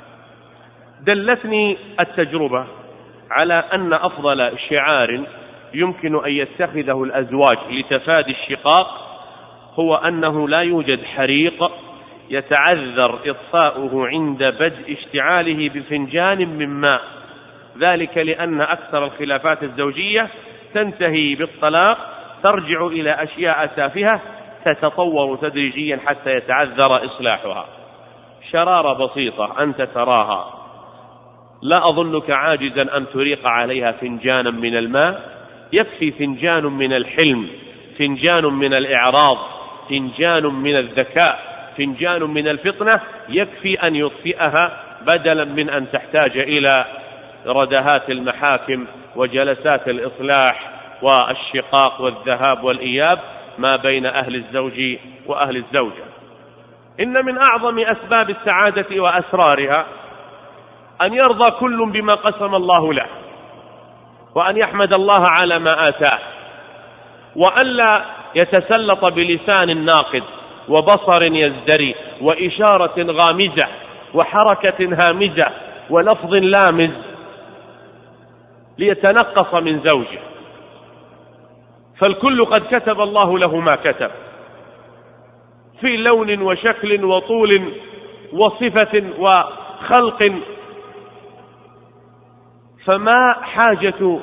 دلتني التجربة على أن أفضل شعار يمكن أن يتخذه الأزواج لتفادي الشقاق هو أنه لا يوجد حريق يتعذر إطفاؤه عند بدء اشتعاله بفنجان من ماء، ذلك لأن أكثر الخلافات الزوجية تنتهي بالطلاق، ترجع إلى أشياء تافهة تتطور تدريجيا حتى يتعذر إصلاحها. شرارة بسيطة أنت تراها، لا أظنك عاجزا أن تريق عليها فنجانا من الماء. يكفي فنجان من الحلم، فنجان من الإعراض، فنجان من الذكاء، فنجان من الفطنة، يكفي أن يطفئها بدلا من أن تحتاج إلى ردهات المحاكم وجلسات الإصلاح والشقاق والذهاب والإياب ما بين أهل الزوج وأهل الزوجة. إن من أعظم أسباب السعادة وأسرارها أن يرضى كل بما قسم الله له، وأن يحمد الله على ما آتاه، وأن لا يتسلط بلسان ناقد وبصر يزدري وإشارة غامزة وحركة هامزة ولفظ لامز ليتنقص من زوجه، فالكل قد كتب الله له ما كتب في لون وشكل وطول وصفة وخلق. فما حاجة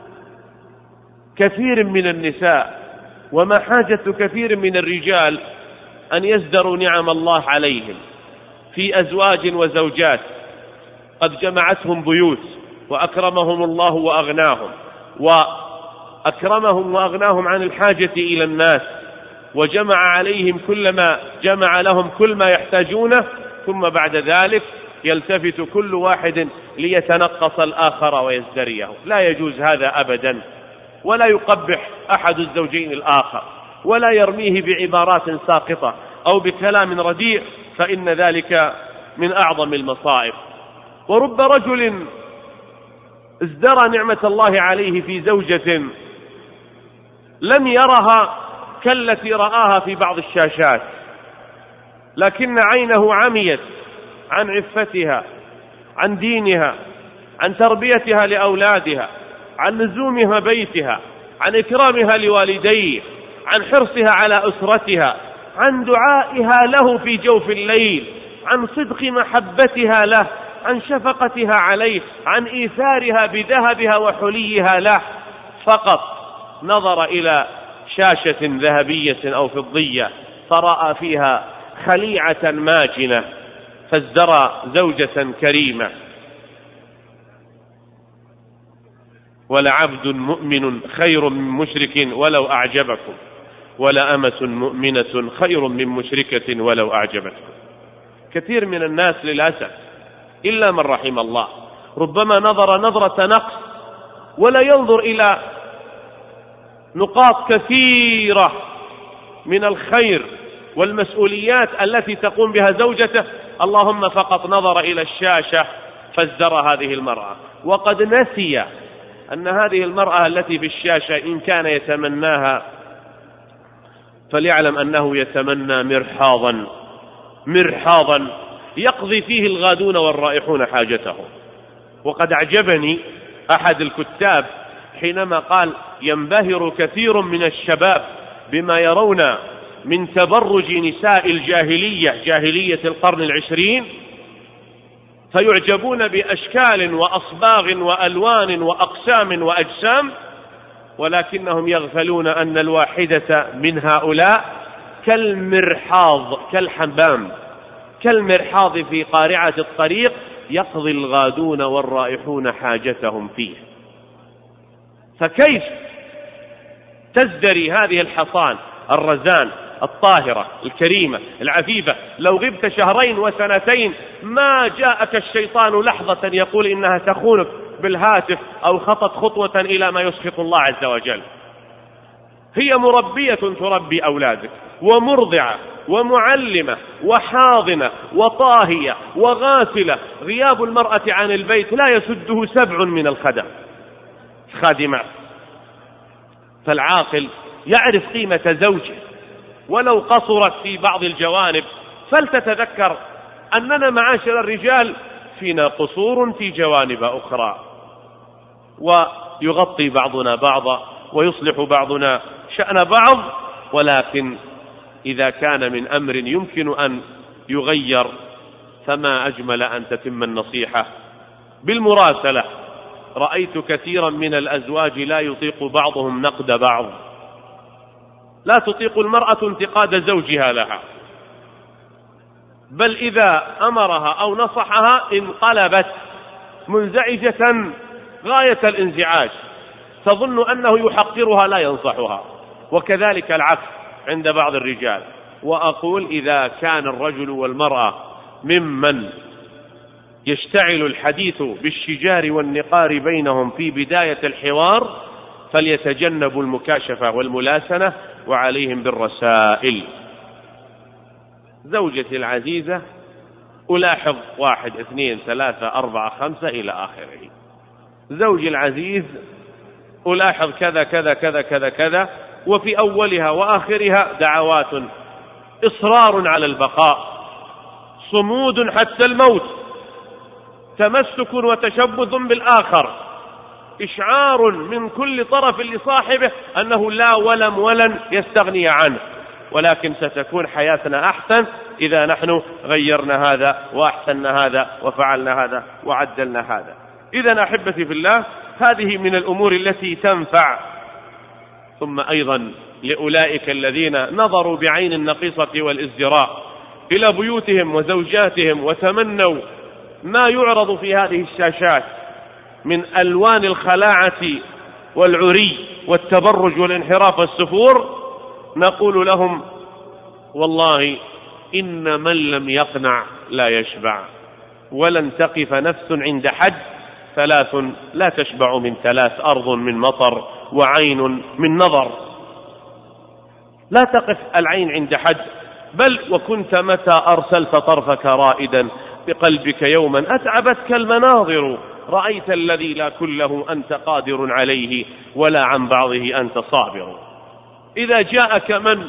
كثير من النساء وما حاجة كثير من الرجال أن يزدروا نعم الله عليهم في أزواج وزوجات قد جمعتهم بيوت وأكرمهم الله وأغناهم، وأكرمهم وأغناهم عن الحاجة إلى الناس، وجمع عليهم كل ما جمع لهم كل ما يحتاجونه، ثم بعد ذلك يلتفت كل واحد ليتنقص الآخر ويزدريه. لا يجوز هذا أبدا، ولا يقبح أحد الزوجين الآخر، ولا يرميه بعبارات ساقطة أو بكلام رديء، فإن ذلك من أعظم المصائب. ورب رجل ازدرى نعمة الله عليه في زوجة لم يرها كالتي رآها في بعض الشاشات، لكن عينه عميت عن عفتها، عن دينها، عن تربيتها لأولادها، عن لزومها بيتها، عن إكرامها لوالديه، عن حرصها على أسرتها، عن دعائها له في جوف الليل، عن صدق محبتها له، عن شفقتها عليه، عن إيثارها بذهبها وحليها له. فقط نظر إلى شاشة ذهبية أو فضية فرأى فيها خليعة ماجنة فازدرى زوجة كريمة. ولعبد مؤمن خير من مشرك ولو أعجبكم. ولأمة مؤمنة خير من مشركة ولو أعجبتكم. كثير من الناس للأسف إلا من رحم الله ربما نظر نظرة نقص ولا ينظر إلى نقاط كثيرة من الخير والمسؤوليات التي تقوم بها زوجته، اللهم فقط نظر إلى الشاشة فازدرى هذه المرأة، وقد نسي أن هذه المرأة التي في الشاشة إن كان يتمناها فليعلم أنه يتمنى مرحاضا مرحاضا يقضي فيه الغادون والرائحون حاجته. وقد أعجبني أحد الكتاب حينما قال: ينبهر كثير من الشباب بما يرون من تبرج نساء الجاهلية، جاهلية القرن العشرين، فيعجبون بأشكال وأصباغ وألوان وأقسام وأجسام، ولكنهم يغفلون أن الواحدة من هؤلاء كالمرحاض، كالحمام، كالمرحاض في قارعة الطريق يقضي الغادون والرائحون حاجتهم فيه. فكيف تزدري هذه الحصان الرزان الطاهرة الكريمة العفيفة لو غبت شهرين وسنتين ما جاءك الشيطان لحظة يقول إنها تخونك بالهاتف أو خطت خطوة إلى ما يسخط الله عز وجل؟ هي مربية تربي أولادك ومرضعة ومعلمة وحاضنة وطاهية وغاسلة. غياب المرأة عن البيت لا يسده سبع من الخدم خادمات. فالعاقل يعرف قيمة زوجه ولو قصرت في بعض الجوانب، فلتتذكر أننا معاشر الرجال فينا قصور في جوانب أخرى، ويغطي بعضنا بعضا ويصلح بعضنا شأن بعض، ولكن إذا كان من أمر يمكن أن يغير فما أجمل أن تتم النصيحة بالمراسلة. رأيت كثيرا من الأزواج لا يطيق بعضهم نقد بعض، لا تطيق المرأة انتقاد زوجها لها، بل إذا أمرها أو نصحها انقلبت منزعجة غاية الانزعاج، تظن أنه يحقرها لا ينصحها، وكذلك العكس عند بعض الرجال. وأقول إذا كان الرجل والمرأة ممن يشتعل الحديث بالشجار والنقار بينهم في بداية الحوار فليتجنبوا المكاشفة والملاسنة وعليهم بالرسائل. زوجتي العزيزة ألاحظ واحد اثنين ثلاثة أربعة خمسة إلى آخره. زوجي العزيز ألاحظ كذا كذا كذا كذا كذا، وفي أولها وآخرها دعوات، إصرار على البقاء، صمود حتى الموت، تمسك وتشبث بالآخر، إشعار من كل طرف لصاحبه أنه لا ولم ولن يستغني عنه. ولكن ستكون حياتنا أحسن إذا نحن غيرنا هذا وأحسننا هذا وفعلنا هذا وعدلنا هذا. إذن أحبتي في الله، هذه من الأمور التي تنفع. ثم أيضا لأولئك الذين نظروا بعين النقيصة والازدراء إلى بيوتهم وزوجاتهم وتمنوا ما يعرض في هذه الشاشات من ألوان الخلاعة والعري والتبرج والانحراف والسفور، نقول لهم: والله إن من لم يقنع لا يشبع، ولن تقف نفس عند حد. ثلاث لا تشبع من ثلاث: أرض من مطر، وعين من نظر. لا تقف العين عند حد، بل وكنت متى أرسلت طرفك رائدا بقلبك يوما أتعبتك المناظر، رأيت الذي لا كله أنت قادر عليه ولا عن بعضه أنت صابر. إذا جاءك من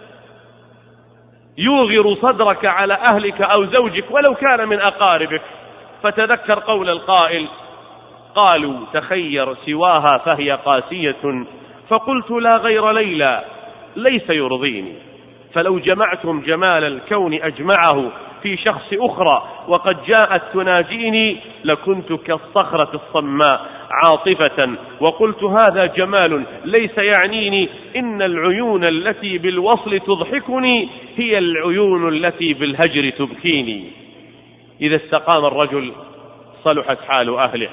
يوغر صدرك على أهلك أو زوجك ولو كان من أقاربك، فتذكر قول القائل: قالوا تخير سواها فهي قاسية، فقلت لا غير ليلى ليس يرضيني. فلو جمعتم جمال الكون أجمعه في شخص أخرى وقد جاءت تناجيني لكنت كالصخرة الصماء عاطفة، وقلت هذا جمال ليس يعنيني، إن العيون التي بالوصل تضحكني هي العيون التي بالهجر تبكيني. إذا استقام الرجل صلحت حال أهله.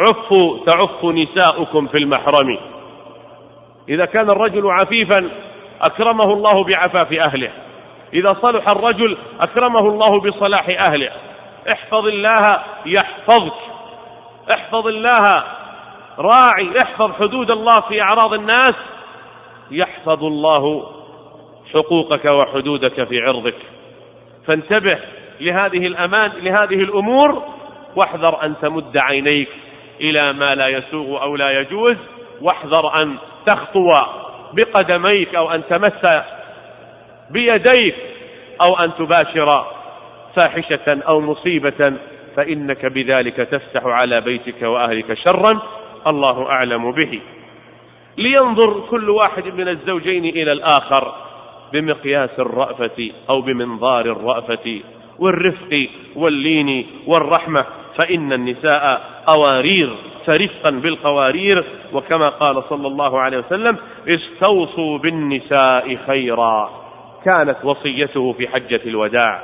عفوا تعف نساؤكم في المحرم. إذا كان الرجل عفيفا أكرمه الله بعفاف أهله، إذا صلح الرجل أكرمه الله بصلاح أهله. احفظ الله يحفظك، احفظ الله راعي، احفظ حدود الله في أعراض الناس يحفظ الله حقوقك وحدودك في عرضك. فانتبه لهذه الأمان لهذه الأمور، واحذر أن تمد عينيك إلى ما لا يسوغ أو لا يجوز، واحذر أن تخطو بقدميك أو أن تمس بيديك أو أن تباشر فاحشة أو مصيبة، فإنك بذلك تفتح على بيتك وأهلك شرا الله أعلم به. لينظر كل واحد من الزوجين إلى الآخر بمقياس الرأفة أو بمنظار الرأفة والرفق واللين والرحمة، فإن النساء قوارير، فرفقا بالقوارير، وكما قال صلى الله عليه وسلم: استوصوا بالنساء خيرا، كانت وصيته في حجة الوداع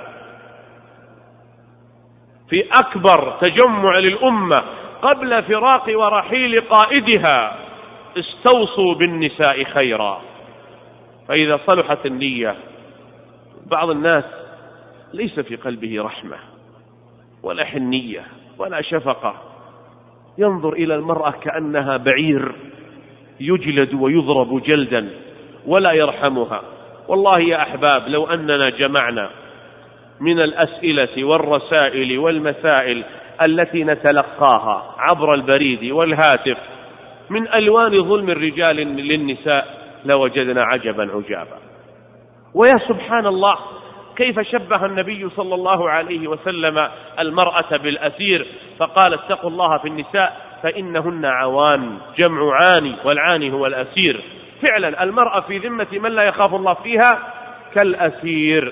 في أكبر تجمع للأمة قبل فراق ورحيل قائدها: استوصوا بالنساء خيرا. فإذا صلحت النية، بعض الناس ليس في قلبه رحمة ولا حنية ولا شفقة، ينظر إلى المرأة كأنها بعير يجلد ويضرب جلدا ولا يرحمها. والله يا أحباب، لو أننا جمعنا من الأسئلة والرسائل والمسائل التي نتلقاها عبر البريد والهاتف من ألوان ظلم الرجال للنساء لوجدنا عجبا عجابا. ويا سبحان الله، كيف شبه النبي صلى الله عليه وسلم المرأة بالأسير، فقال: اتقوا الله في النساء فإنهن عوان، جمع عاني، والعاني هو الأسير. فعلا المرأة في ذمة من لا يخاف الله فيها كالأسير.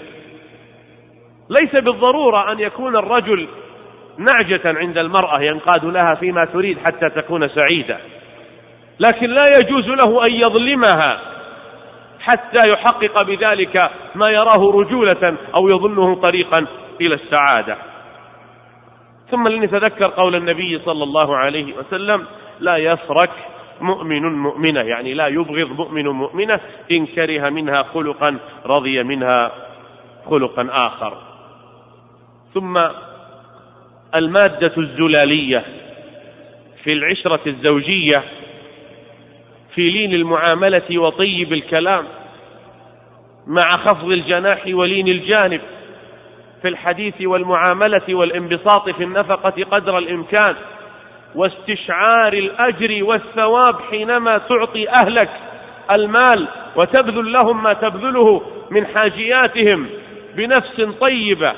ليس بالضرورة أن يكون الرجل نعجة عند المرأة ينقاد لها فيما تريد حتى تكون سعيدة، لكن لا يجوز له أن يظلمها حتى يحقق بذلك ما يراه رجولة أو يظنه طريقا إلى السعادة. ثم لنتذكر قول النبي صلى الله عليه وسلم: لا يفرك مؤمن مؤمنة، يعني لا يبغض مؤمن مؤمنة إن كره منها خلقا رضي منها خلقا آخر. ثم المادة الزلالية في العشرة الزوجية في لين المعاملة وطيب الكلام مع خفض الجناح ولين الجانب في الحديث والمعاملة والانبساط في النفقة قدر الإمكان، واستشعار الأجر والثواب حينما تعطي أهلك المال وتبذل لهم ما تبذله من حاجياتهم بنفس طيبة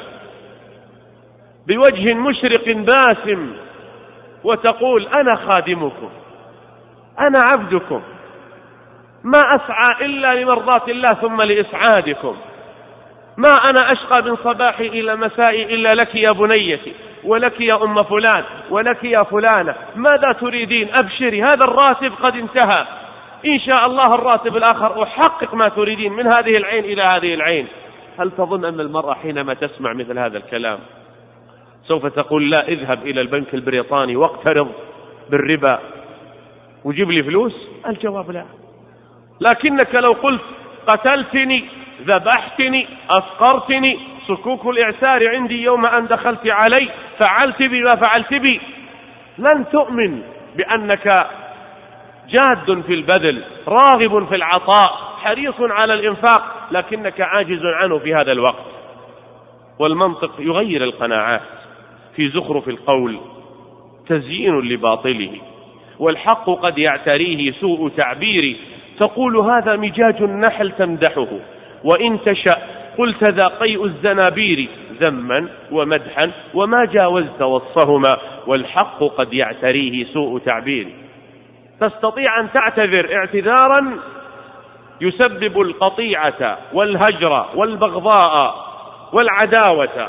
بوجه مشرق باسم، وتقول: أنا خادمكم، أنا عبدكم، ما أسعى إلا لمرضاة الله ثم لإسعادكم، ما أنا أشقى من صباحي إلى مسائي إلا لك يا بنيتي، ولك يا أم فلان، ولك يا فلانة، ماذا تريدين؟ أبشري، هذا الراتب قد انتهى، إن شاء الله الراتب الآخر أحقق ما تريدين من هذه العين إلى هذه العين. هل تظن أن المرأة حينما تسمع مثل هذا الكلام سوف تقول: لا، اذهب إلى البنك البريطاني واقترض بالربا وجيب لي فلوس؟ الجواب لا. لكنك لو قلت: قتلتني، ذبحتني، أفقرتني، صكوك الإعسار عندي يوم أن دخلت علي، فعلت بي ما فعلت بي، لن تؤمن بأنك جاد في البذل، راغب في العطاء، حريص على الإنفاق، لكنك عاجز عنه في هذا الوقت. والمنطق يغير القناعات، في زخرف القول تزيين لباطله، والحق قد يعتريه سوء تعبير، تقول: هذا مجاج النحل تمدحه، وإن تشأ قلت: ذا قيء الزنابير، ذما ومدحا وما جاوزت وصفهما، والحق قد يعتريه سوء تعبير. تستطيع أن تعتذر اعتذارا يسبب القطيعة والهجر والبغضاء والعداوة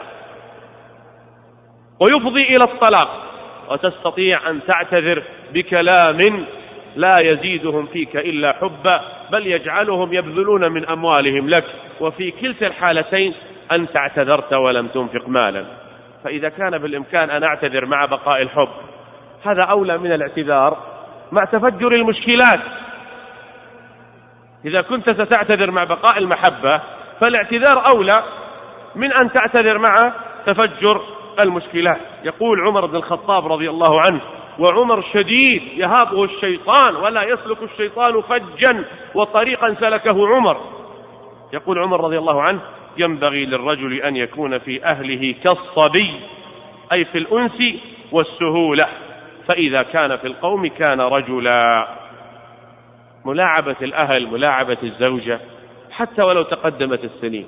ويفضي إلى الطلاق، وتستطيع أن تعتذر بكلام لا يزيدهم فيك إلا حبا، بل يجعلهم يبذلون من أموالهم لك، وفي كلتا الحالتين أنت اعتذرت ولم تنفق مالا. فإذا كان بالإمكان أن أعتذر مع بقاء الحب، هذا أولى من الاعتذار مع تفجر المشكلات. إذا كنت ستعتذر مع بقاء المحبة فالاعتذار أولى من أن تعتذر مع تفجر المشكلات. يقول عمر بن الخطاب رضي الله عنه: وعمر شديد يهابه الشيطان ولا يسلك الشيطان فجا وطريقا سلكه عمر. يقول عمر رضي الله عنه: ينبغي للرجل أن يكون في أهله كالصبي، أي في الأنس والسهولة، فإذا كان في القوم كان رجلا. ملاعبة الأهل، ملاعبة الزوجة، حتى ولو تقدمت السنين.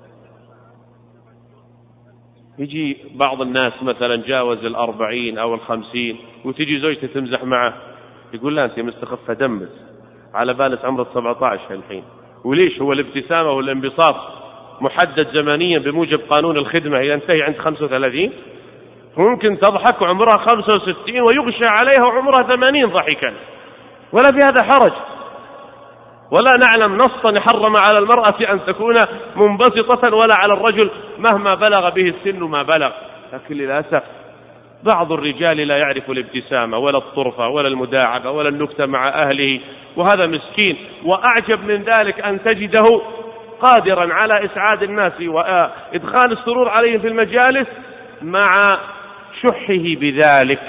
يجي بعض الناس مثلا جاوز الأربعين أو الخمسين وتجي زوجته تمزح معه، يقول لا أنت مستخفة دمس، على بالك عمرك سبعة عشر الحين. وليش؟ هو الابتسامة والانبساط محدد زمنيا بموجب قانون الخدمة ينتهي عند خمسة وثلاثين. ممكن تضحك وعمرها خمسة وستين ويغشى عليها وعمرها ثمانين ضحكا، ولا في هذا حرج. ولا نعلم نصا يحرم على المرأة أن تكون منبسطة ولا على الرجل مهما بلغ به السن ما بلغ. لكن للأسف بعض الرجال لا يعرف الابتسامة ولا الطرفة ولا المداعبة ولا النكتة مع أهله، وهذا مسكين. وأعجب من ذلك أن تجده قادرا على إسعاد الناس وإدخال السرور عليهم في المجالس مع شحه بذلك.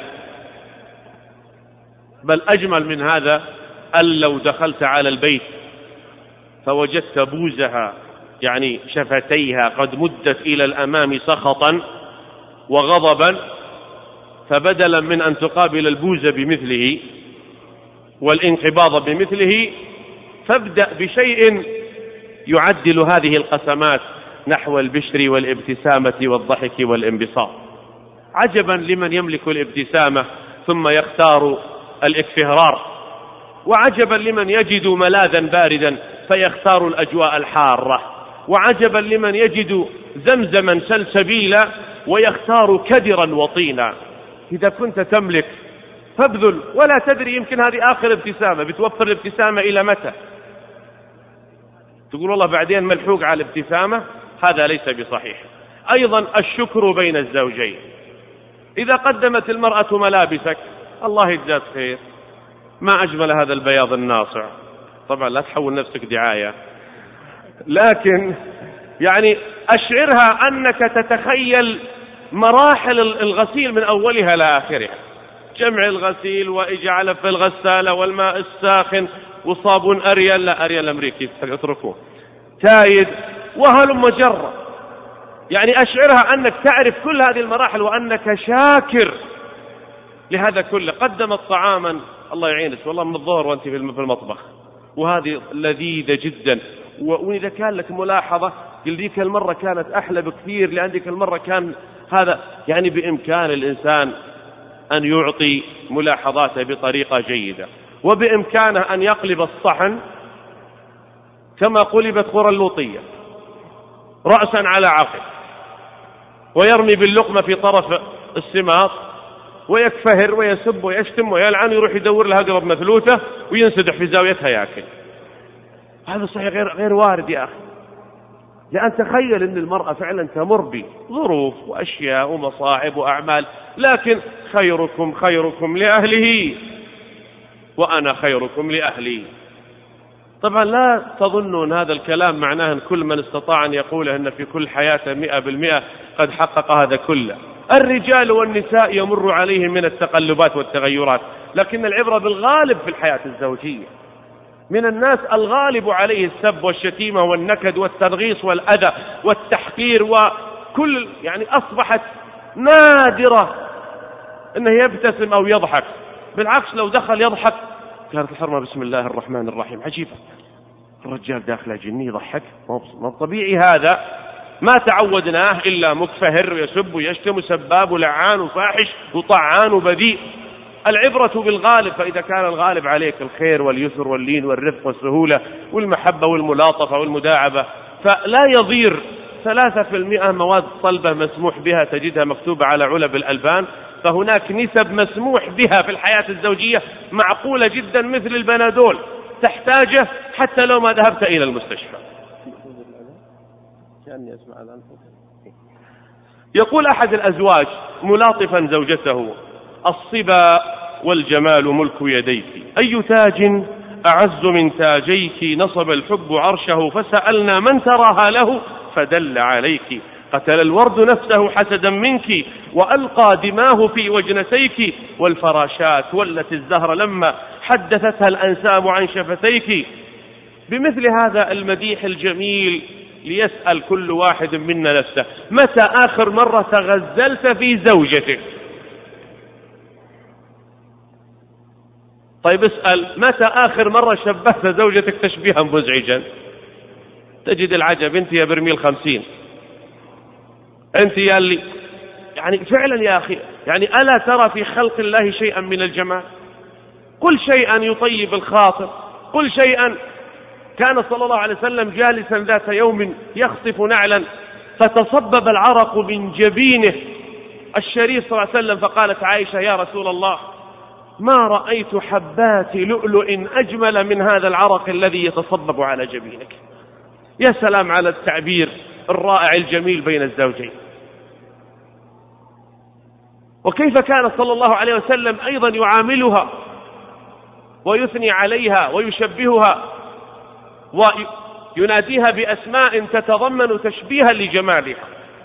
بل أجمل من هذا أن لو دخلت على البيت فوجدت بوزها، يعني شفتيها، قد مدت إلى الأمام سخطا وغضبا، فبدلا من أن تقابل البوز بمثله والانقباض بمثله، فابدأ بشيء يعدل هذه القسمات نحو البشر والابتسامة والضحك والانبساط. عجبا لمن يملك الابتسامة ثم يختار الاكفهرار، وعجبا لمن يجد ملاذا باردا فيختار الأجواء الحارة، وعجبا لمن يجد زمزما سلسبيلا ويختار كدرا وطينا. إذا كنت تملك فابذل، ولا تدري يمكن هذه آخر ابتسامة. بتوفر الابتسامة إلى متى؟ تقول والله بعدين ملحوق على الابتسامة، هذا ليس بصحيح. أيضا الشكر بين الزوجين. إذا قدمت المرأة ملابسك، الله يجزاك خير، ما أجمل هذا البياض الناصع. طبعا لا تحول نفسك دعاية، لكن يعني أشعرها أنك تتخيل مراحل الغسيل من أولها لآخرها، جمع الغسيل وإجعله في الغسالة والماء الساخن وصابون أريال، لا أريال أمريكي اتركوه، تايد وهلم جرة. يعني أشعرها أنك تعرف كل هذه المراحل وأنك شاكر لهذا كله. قدمت طعاما، الله يعينك والله من الظهر وأنت في المطبخ، وهذه لذيذة جدا. وإذا كان لك ملاحظة قل ذيك المرة كانت أحلى بكثير لأن ذيك المرة كان هذا، يعني بإمكان الإنسان أن يعطي ملاحظاته بطريقة جيدة، وبإمكانه أن يقلب الصحن كما قلبت قرى اللوطية رأسا على عقب، ويرمي باللقمة في طرف السماط ويكفهر ويسب ويشتم ويلعن ويروح يدور لها قرب مثلوثة وينسدح في زاويتها ياكل. هذا صحيح غير غير وارد يا أخي. لأن تخيل أن المرأة فعلا تمر بظروف وأشياء ومصاعب وأعمال، لكن خيركم خيركم لأهله وأنا خيركم لأهلي. طبعا لا تظنون هذا الكلام معناه أن كل من استطاع أن يقوله أن في كل حياته مئة بالمئة قد حقق هذا كله. الرجال والنساء يمر عليهم من التقلبات والتغيرات، لكن العبرة بالغالب في الحياة الزوجية. من الناس الغالب عليه السب والشتيمة والنكد والترغيص والأذى والتحقير، وكل يعني أصبحت نادرة أنه يبتسم أو يضحك. بالعكس لو دخل يضحك كانت الحرمة بسم الله الرحمن الرحيم. عجيبة، الرجال داخله جني يضحك، ما طبيعي هذا، ما تعودناه إلا مكفهر ويسب ويشتم وسباب ولعان وفاحش وطعان وبذيء. العبرة بالغالب، فإذا كان الغالب عليك الخير واليسر واللين والرفق والسهولة والمحبة والملاطفة والمداعبة، فلا يضير ثلاثة في المئة مواد صلبة مسموح بها تجدها مكتوبة على علب الألبان، فهناك نسب مسموح بها في الحياة الزوجية معقولة جدا مثل البنادول تحتاجه حتى لو ما ذهبت إلى المستشفى. يقول أحد الأزواج ملاطفا زوجته: الصبا والجمال ملك يديك، أي تاج أعز من تاجيك نصب الحب عرشه فسألنا من تراها له فدل عليك قتل الورد نفسه حسدا منك وألقى دماه في وجنتيك والفراشات ولت الزهر لما حدثتها الأنسام عن شفتيك. بمثل هذا المديح الجميل ليسأل كل واحد منا نفسه متى آخر مرة تغزلت في زوجتك؟ طيب اسأل متى آخر مرة شبهت زوجتك تشبيها مزعجا؟ تجد العجب، انت يا برميل خمسين، انت يا اللي يعني فعلا يا أخي، يعني ألا ترى في خلق الله شيئا من الجمال؟ قل شيئا يطيب الخاطر، قل شيئا. كان صلى الله عليه وسلم جالسا ذات يوم يخصف نعلا فتصبب العرق من جبينه الشريف صلى الله عليه وسلم، فقالت عائشة يا رسول الله ما رأيت حبات لؤلؤ أجمل من هذا العرق الذي يتصبب على جبينك. يا سلام على التعبير الرائع الجميل بين الزوجين. وكيف كان صلى الله عليه وسلم أيضا يعاملها ويثني عليها ويشبهها ويناديها بأسماء تتضمن تشبيها لجمالها.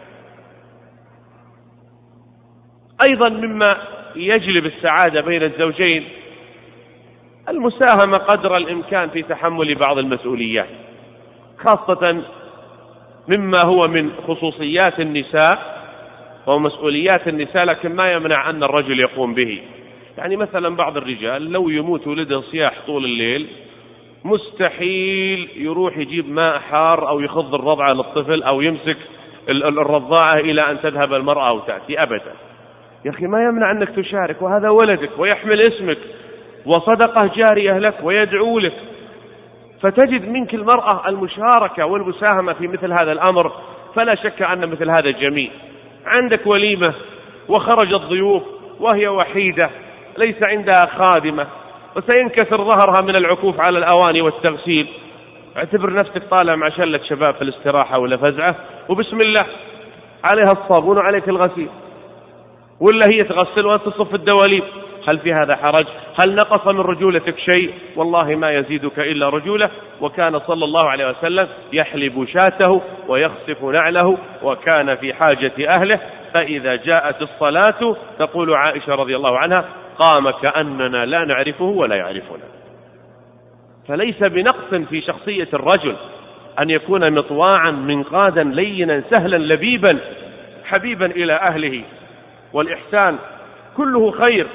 أيضا مما يجلب السعادة بين الزوجين المساهمة قدر الإمكان في تحمل بعض المسؤوليات، خاصة مما هو من خصوصيات النساء ومسؤوليات النساء، لكن ما يمنع أن الرجل يقوم به. يعني مثلا بعض الرجال لو يموت ولده صياح طول الليل مستحيل يروح يجيب ماء حار أو يخض الرضعة للطفل أو يمسك الرضاعة إلى أن تذهب المرأة أو تأتي أبدا. يا أخي ما يمنع أنك تشارك، وهذا ولدك ويحمل اسمك وصدقة جارية لك ويدعو لك، فتجد منك المرأة المشاركة والمساهمة في مثل هذا الأمر. فلا شك أن مثل هذا جميل. عندك وليمة وخرج الضيوف وهي وحيدة ليس عندها خادمة وسينكسر ظهرها من العكوف على الأواني والتغسيل، اعتبر نفسك طالع مع شلة شباب في الاستراحة ولا فزعة وبسم الله عليها الصابون وعليك الغسيل، ولا هي تغسل وأنت تصف الدواليب. هل في هذا حرج؟ هل نقص من رجولتك شيء؟ والله ما يزيدك إلا رجولة. وكان صلى الله عليه وسلم يحلب شاته ويخصف نعله وكان في حاجة أهله، فإذا جاءت الصلاة تقول عائشة رضي الله عنها قام كأننا لا نعرفه ولا يعرفنا. فليس بنقص في شخصية الرجل أن يكون مطواعا منقادا لينا سهلا لبيبا حبيبا إلى أهله، والإحسان كله خير.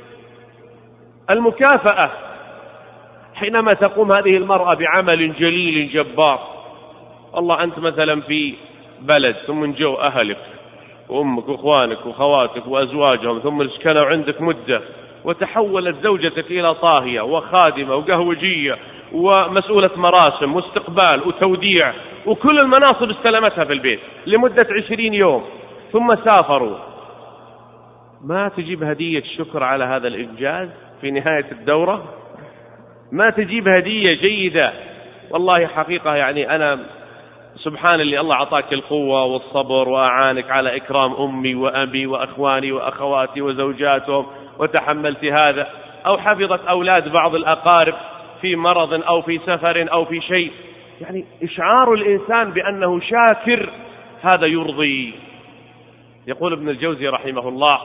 المكافأة حينما تقوم هذه المرأة بعمل جليل جبار، الله أنت مثلا في بلد ثم جو أهلك وأمك وأخوانك وخواتك وأزواجهم ثم سكنوا عندك مدة وتحولت زوجتك إلى طاهية وخادمة وقهوجية ومسؤولة مراسم واستقبال وتوديع وكل المناصب استلمتها في البيت لمدة عشرين يوم ثم سافروا، ما تجيب هدية شكر على هذا الإنجاز في نهاية الدورة؟ ما تجيب هدية جيدة؟ والله حقيقة يعني أنا سبحان اللي الله عطاك القوة والصبر وأعانك على إكرام أمي وأبي وأخواني وأخواتي وزوجاتهم وتحملت هذا، أو حفظت أولاد بعض الأقارب في مرض أو في سفر أو في شيء. يعني إشعار الإنسان بأنه شاكر هذا يرضي. يقول ابن الجوزي رحمه الله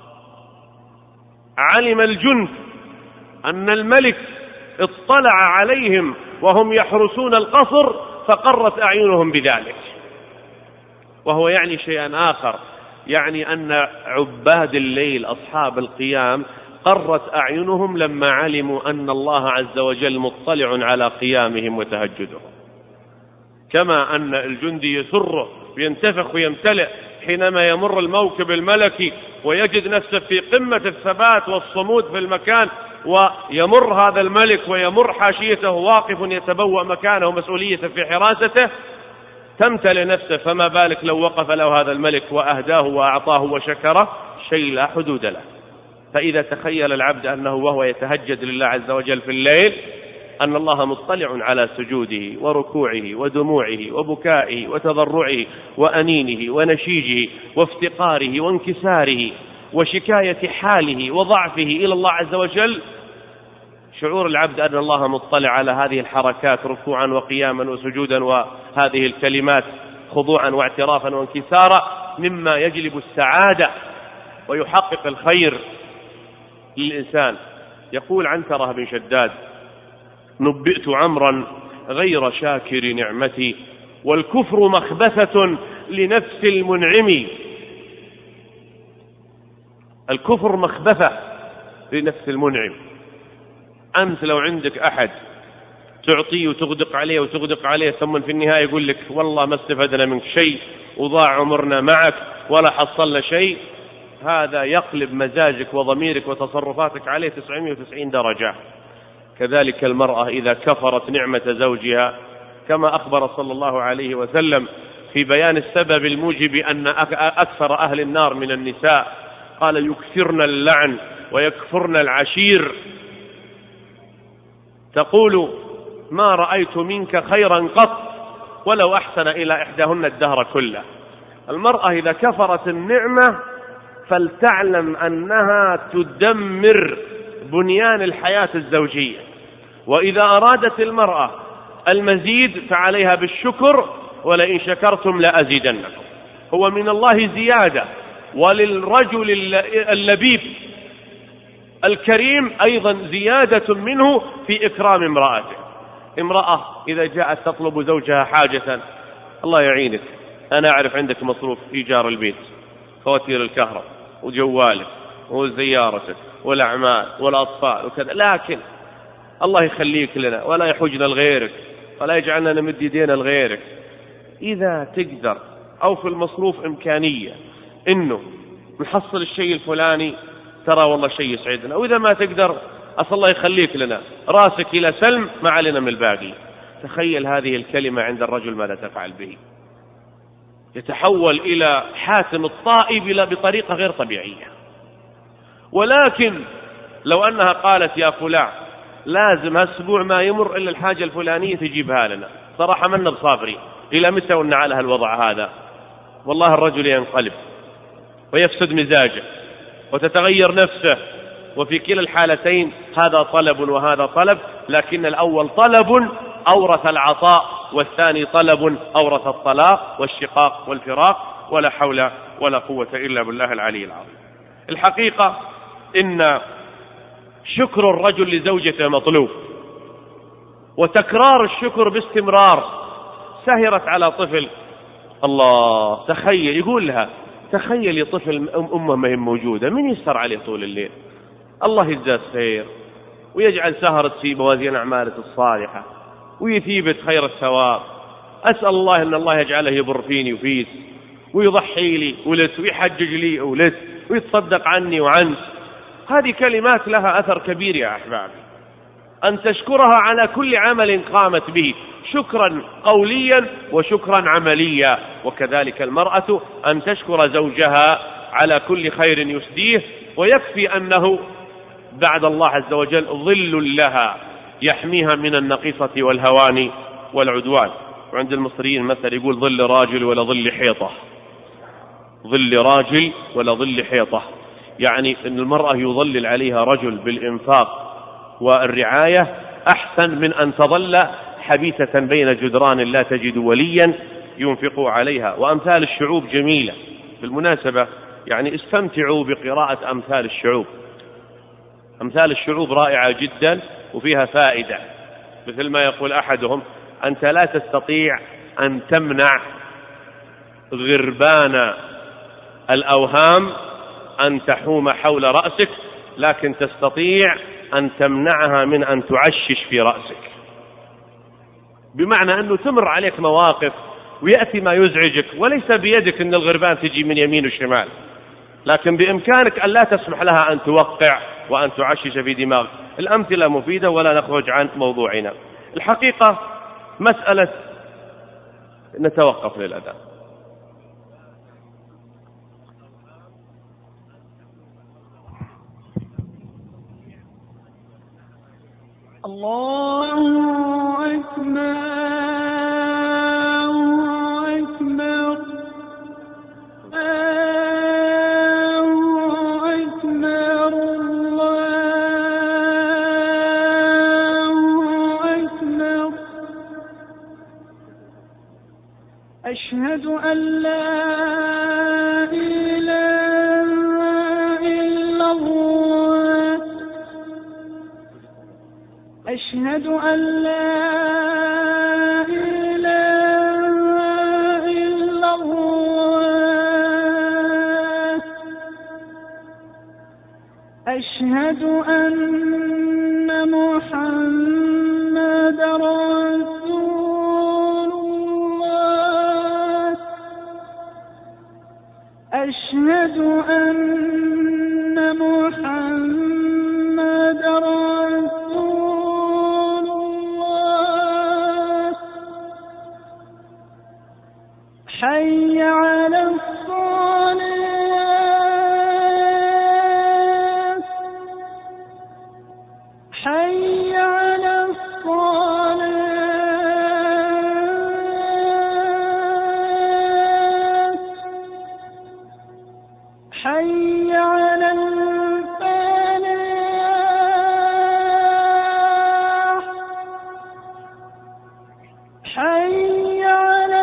علم الجند أن الملك اطلع عليهم وهم يحرسون القصر فقرت أعينهم بذلك. وهو يعني شيئا آخر، يعني أن عباد الليل أصحاب القيام قرت أعينهم لما علموا أن الله عز وجل مطلع على قيامهم وتهجدهم. كما أن الجندي يسره وينتفخ ويمتلئ حينما يمر الموكب الملكي ويجد نفسه في قمة الثبات والصمود في المكان، ويمر هذا الملك ويمر حاشيته واقف يتبوأ مكانه ومسؤوليته في حراسته، تمتلئ نفسه. فما بالك لو وقف له هذا الملك وأهداه وأعطاه وشكره، شيء لا حدود له. فإذا تخيل العبد أنه وهو يتهجد لله عز وجل في الليل أن الله مطلع على سجوده وركوعه ودموعه وبكائه وتضرعه وأنينه ونشيجه وافتقاره وانكساره وشكاية حاله وضعفه إلى الله عز وجل، شعور العبد أن الله مطلع على هذه الحركات ركوعا وقياما وسجودا وهذه الكلمات خضوعا واعترافا وانكسارا مما يجلب السعادة ويحقق الخير للإنسان. يقول عنترة بن شداد: نبئت عمرا غير شاكر نعمتي والكفر مخبثة لنفس المنعم. الكفر مخبثة لنفس المنعم. أنت لو عندك أحد تعطيه وتغدق عليه وتغدق عليه ثم في النهاية يقول لك والله ما استفدنا منك شيء وضاع عمرنا معك ولا حصلنا شيء، هذا يقلب مزاجك وضميرك وتصرفاتك عليه تسعمائة وتسعين درجة. كذلك المرأة إذا كفرت نعمة زوجها، كما أخبر صلى الله عليه وسلم في بيان السبب الموجب أن أكثر أهل النار من النساء، قال: يكثرن اللعن ويكفرن العشير. تقول: ما رأيت منك خيرا قط ولو أحسن إلى إحداهن الدهر كله. المرأة إذا كفرت النعمة فلتعلم أنها تدمر بنيان الحياة الزوجية. وإذا أرادت المرأة المزيد فعليها بالشكر، ولئن شكرتم لأزيدنكم. هو من الله زيادة، وللرجل اللبيب الكريم أيضا زيادة منه في إكرام امرأته. امرأة إذا جاءت تطلب زوجها حاجة: الله يعينك، أنا أعرف عندك مصروف إيجار البيت، فواتير الكهرباء وجوالك وزيارتك والأعمال والأطفال وكذا، لكن الله يخليك لنا ولا يحوجنا لغيرك ولا يجعلنا نمد يدينا لغيرك. إذا تقدر أو في المصروف إمكانية إنه نحصل الشيء الفلاني، ترى والله شيء يسعدنا. وإذا ما تقدر أصل الله يخليك لنا، راسك إلى سلم ما علينا من الباقي. تخيل هذه الكلمة عند الرجل ماذا تفعل به. يتحول إلى حاتم الطائي بطريقة غير طبيعية. ولكن لو أنها قالت: يا فلان لازم هالأسبوع ما يمر إلا الحاجة الفلانية تجيبها لنا، صراحة من بصابري، إلى متى ون على هالوضع هذا؟ والله الرجل ينقلب ويفسد مزاجه وتتغير نفسه. وفي كلا الحالتين هذا طلب وهذا طلب، لكن الأول طلب أورث العطاء، والثاني طلب أورث الطلاق والشقاق والفراق. ولا حول ولا قوة إلا بالله العلي العظيم. الحقيقة إن شكر الرجل لزوجته مطلوب، وتكرار الشكر باستمرار. سهرت على طفل، الله تخيل، يقول لها: تخيل يا طفل أمه ما هي موجودة، من يسهر عليه طول الليل؟ الله يجزاه خير ويجعل سهرة في موازين أعماله الصالحة ويثيبت خير الثواب. أسأل الله أن الله يجعله يبر فيني وفيس ويضحي لي ولت ويحجج لي ولت ويتصدق عني وعنك. هذه كلمات لها أثر كبير يا أحبابي، أن تشكرها على كل عمل قامت به، شكرا قوليا وشكرا عمليا. وكذلك المرأة أن تشكر زوجها على كل خير يسديه، ويكفي أنه بعد الله عز وجل ظل لها يحميها من النقيصة والهوان والعدوان. وعند المصريين مثل يقول: ظل راجل ولا ظل حيطة. ظل راجل ولا ظل حيطة، يعني أن المرأة يظلل عليها رجل بالإنفاق والرعاية أحسن من أن تظل حبيثة بين جدران لا تجد وليا ينفق عليها. وأمثال الشعوب جميلة بالمناسبة، يعني استمتعوا بقراءة أمثال الشعوب. أمثال الشعوب رائعة جدا وفيها فائدة. مثل ما يقول أحدهم: أنت لا تستطيع أن تمنع غربان الأوهام أن تحوم حول رأسك، لكن تستطيع أن تمنعها من أن تعشش في رأسك. بمعنى أنه تمر عليك مواقف ويأتي ما يزعجك، وليس بيدك أن الغربان تجي من يمين وشمال، لكن بإمكانك أن لا تسمح لها أن توقع وأن تعشش في دماغك. الأمثلة مفيدة ولا نخرج عن موضوعنا. الحقيقة مسألة نتوقف للأذان. الله أكبر. الله أكبر. الله أشهد أن لا إله إلا الله أشهد أن محمدا رسول الله أشهد أن محمدا رسول الله حي على الصلاة حي على الصلاة حي على الفلاح حي على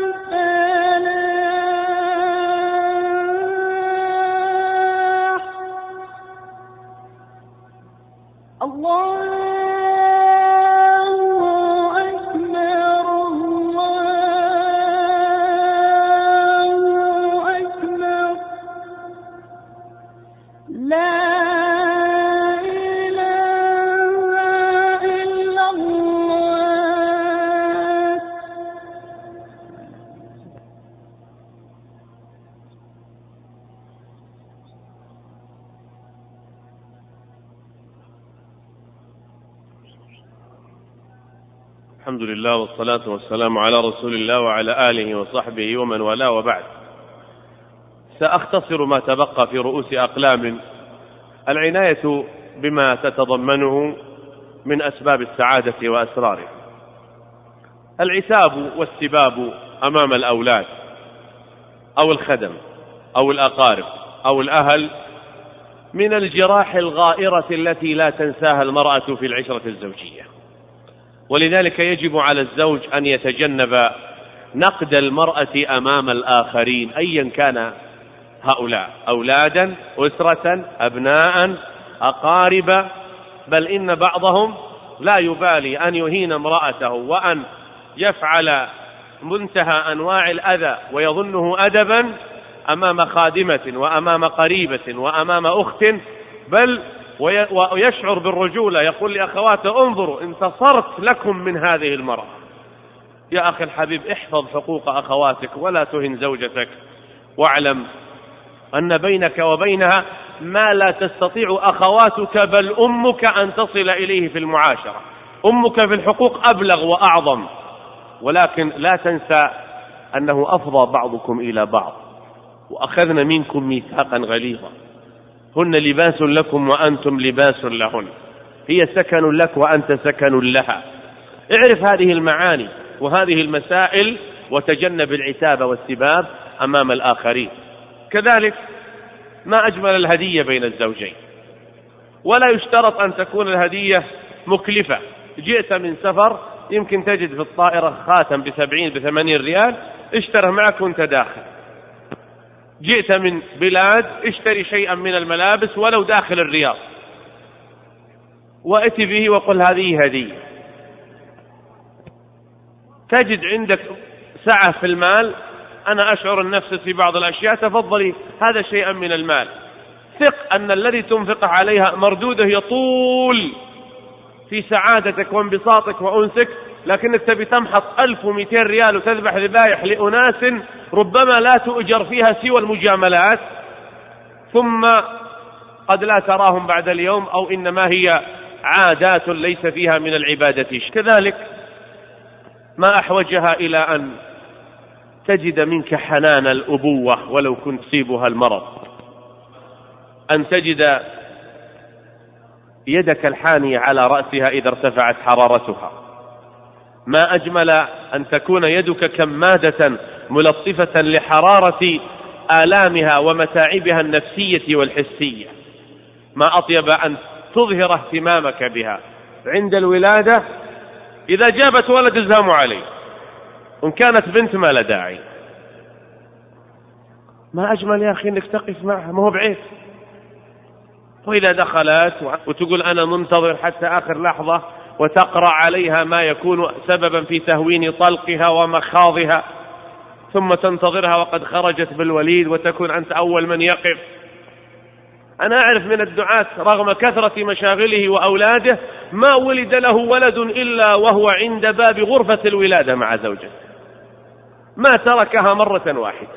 الفلاح الله أكبر الله أكبر لا إله إلا الله الحمد لله والصلاة والسلام على رسول الله وعلى آله وصحبه ومن والاه، وبعد. سأختصر ما تبقى في رؤوس أقلام العناية بما تتضمنه من أسباب السعادة وأسراره. العتاب والسباب أمام الأولاد أو الخدم أو الأقارب أو الأهل من الجراح الغائرة التي لا تنساها المرأة في العشرة الزوجية، ولذلك يجب على الزوج أن يتجنب نقد المرأة أمام الآخرين أيا كان هؤلاء، أولادا، أسرة، أبناء، أقارب، بل إن بعضهم لا يبالي أن يهين امرأته وأن يفعل منتهى أنواع الأذى ويظنه أدبا أمام خادمة وأمام قريبة وأمام أخت، بل ويشعر بالرجولة، يقول لأخواته انظروا انتصرت لكم من هذه المرأة. يا أخي الحبيب، احفظ حقوق أخواتك ولا تهن زوجتك، واعلم أن بينك وبينها ما لا تستطيع أخواتك بل أمك أن تصل إليه في المعاشرة. أمك في الحقوق أبلغ وأعظم، ولكن لا تنسى أنه أفضى بعضكم إلى بعض، وأخذنا منكم ميثاقا غليظا. هن لباس لكم وأنتم لباس لهن، هي سكن لك وأنت سكن لها. اعرف هذه المعاني وهذه المسائل وتجنب العتاب والسباب أمام الآخرين. كذلك ما أجمل الهدية بين الزوجين، ولا يشترط أن تكون الهدية مكلفة. جئت من سفر يمكن تجد في الطائرة خاتم بسبعين بثمانين ريال، اشتره معك وانت داخل. جئت من بلاد اشتري شيئا من الملابس ولو داخل الرياض واتي به وقل هذه هدية. تجد عندك سعة في المال، أنا أشعر النفس في بعض الأشياء، تفضلي هذا شيئا من المال، ثق أن الذي تنفقه عليها مردوده يطول في سعادتك وانبساطك وأنسك، لكنك تبي تمحط ألف ومئتين ريال وتذبح ذبائح لأناس ربما لا تؤجر فيها سوى المجاملات، ثم قد لا تراهم بعد اليوم، أو إنما هي عادات ليس فيها من العبادة. كذلك ما أحوجها إلى أن تجد منك حنان الأبوة ولو كنت تصيبها المرض، أن تجد يدك الحانية على رأسها إذا ارتفعت حرارتها. ما أجمل أن تكون يدك كمادة ملطفة لحرارة آلامها ومتاعبها النفسية والحسية. ما أطيب أن تظهر اهتمامك بها عند الولادة، إذا جابت ولد الزام عليه، وإن كانت بنت ما لا داعي. ما أجمل يا أخي أنك تقف معها، ما هو بعيد. وإذا دخلت وتقول أنا منتظر حتى آخر لحظة وتقرأ عليها ما يكون سببا في تهوين طلقها ومخاضها، ثم تنتظرها وقد خرجت بالوليد وتكون أنت أول من يقف. أنا أعرف من الدعاة رغم كثرة مشاغله وأولاده ما ولد له ولد إلا وهو عند باب غرفة الولادة مع زوجته، ما تركها مرة واحدة.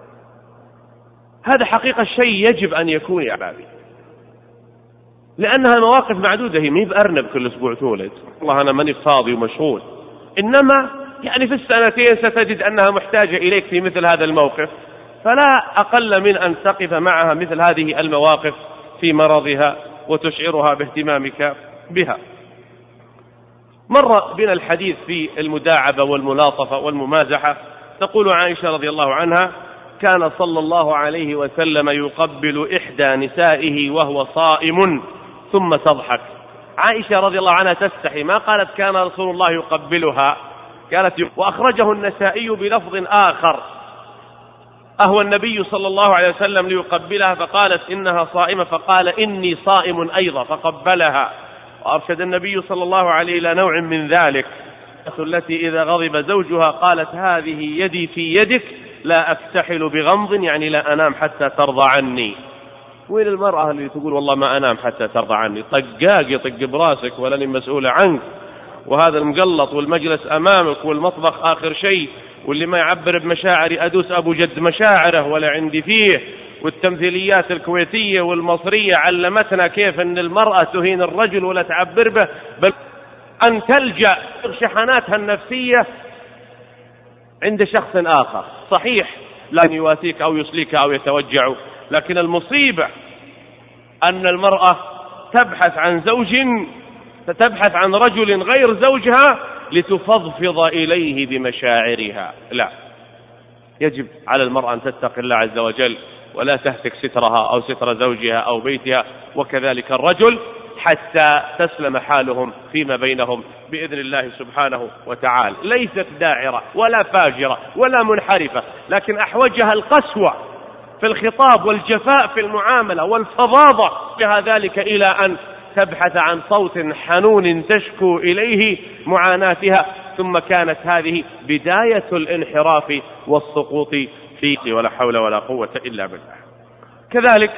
هذا حقيقة شيء يجب أن يكون يا أحبابي، لأنها مواقف معدودة، هي ميب أرنب كل أسبوع تولد، والله أنا ماني فاضي ومشغول، إنما يعني في السنتين ستجد أنها محتاجة إليك في مثل هذا الموقف، فلا أقل من أن تقف معها مثل هذه المواقف في مرضها وتشعرها باهتمامك بها. مر بنا الحديث في المداعبة والملاطفة والممازحة. تقول عائشة رضي الله عنها: كان صلى الله عليه وسلم يقبل إحدى نسائه وهو صائم ثم تضحك. عائشة رضي الله عنها تستحي، ما قالت كان رسول الله يقبلها، قالت. وأخرجه النسائي بلفظ آخر: أهو النبي صلى الله عليه وسلم ليقبلها فقالت إنها صائمة فقال إني صائم أيضا فقبلها. وأرشد النبي صلى الله عليه إلى نوع من ذلك، التي إذا غضب زوجها قالت هذه يدي في يدك لا أكتحل بغمض، يعني لا أنام حتى ترضى عني. وين المرأة اللي تقول والله ما أنام حتى ترضى عني؟ طقاق يطق براسك ولاني مسؤولة عنك، وهذا المقلط والمجلس أمامك والمطبخ آخر شيء، واللي ما يعبر بمشاعري أدوس أبو جد مشاعره ولا عندي فيه. والتمثيليات الكويتية والمصرية علمتنا كيف أن المرأة تهين الرجل ولا تعبر به، بل أن تلجأ شحناتها النفسية عند شخص آخر. صحيح لا يواسيك أو يسليك أو يتوجع، لكن المصيبة أن المرأة تبحث عن زوج، تبحث عن رجل غير زوجها لتفضفض إليه بمشاعرها. لا، يجب على المرأة أن تتقي الله عز وجل ولا تهتك سترها أو ستر زوجها أو بيتها، وكذلك الرجل، حتى تسلم حالهم فيما بينهم بإذن الله سبحانه وتعالى. ليست داعرة ولا فاجرة ولا منحرفة، لكن أحوجها القسوة في الخطاب والجفاء في المعاملة والفظاظة بها ذلك إلى أن تبحث عن صوت حنون تشكو إليه معاناتها. ثم كانت هذه بداية الانحراف والسقوط فيه، ولا حول ولا قوة إلا بالله. كذلك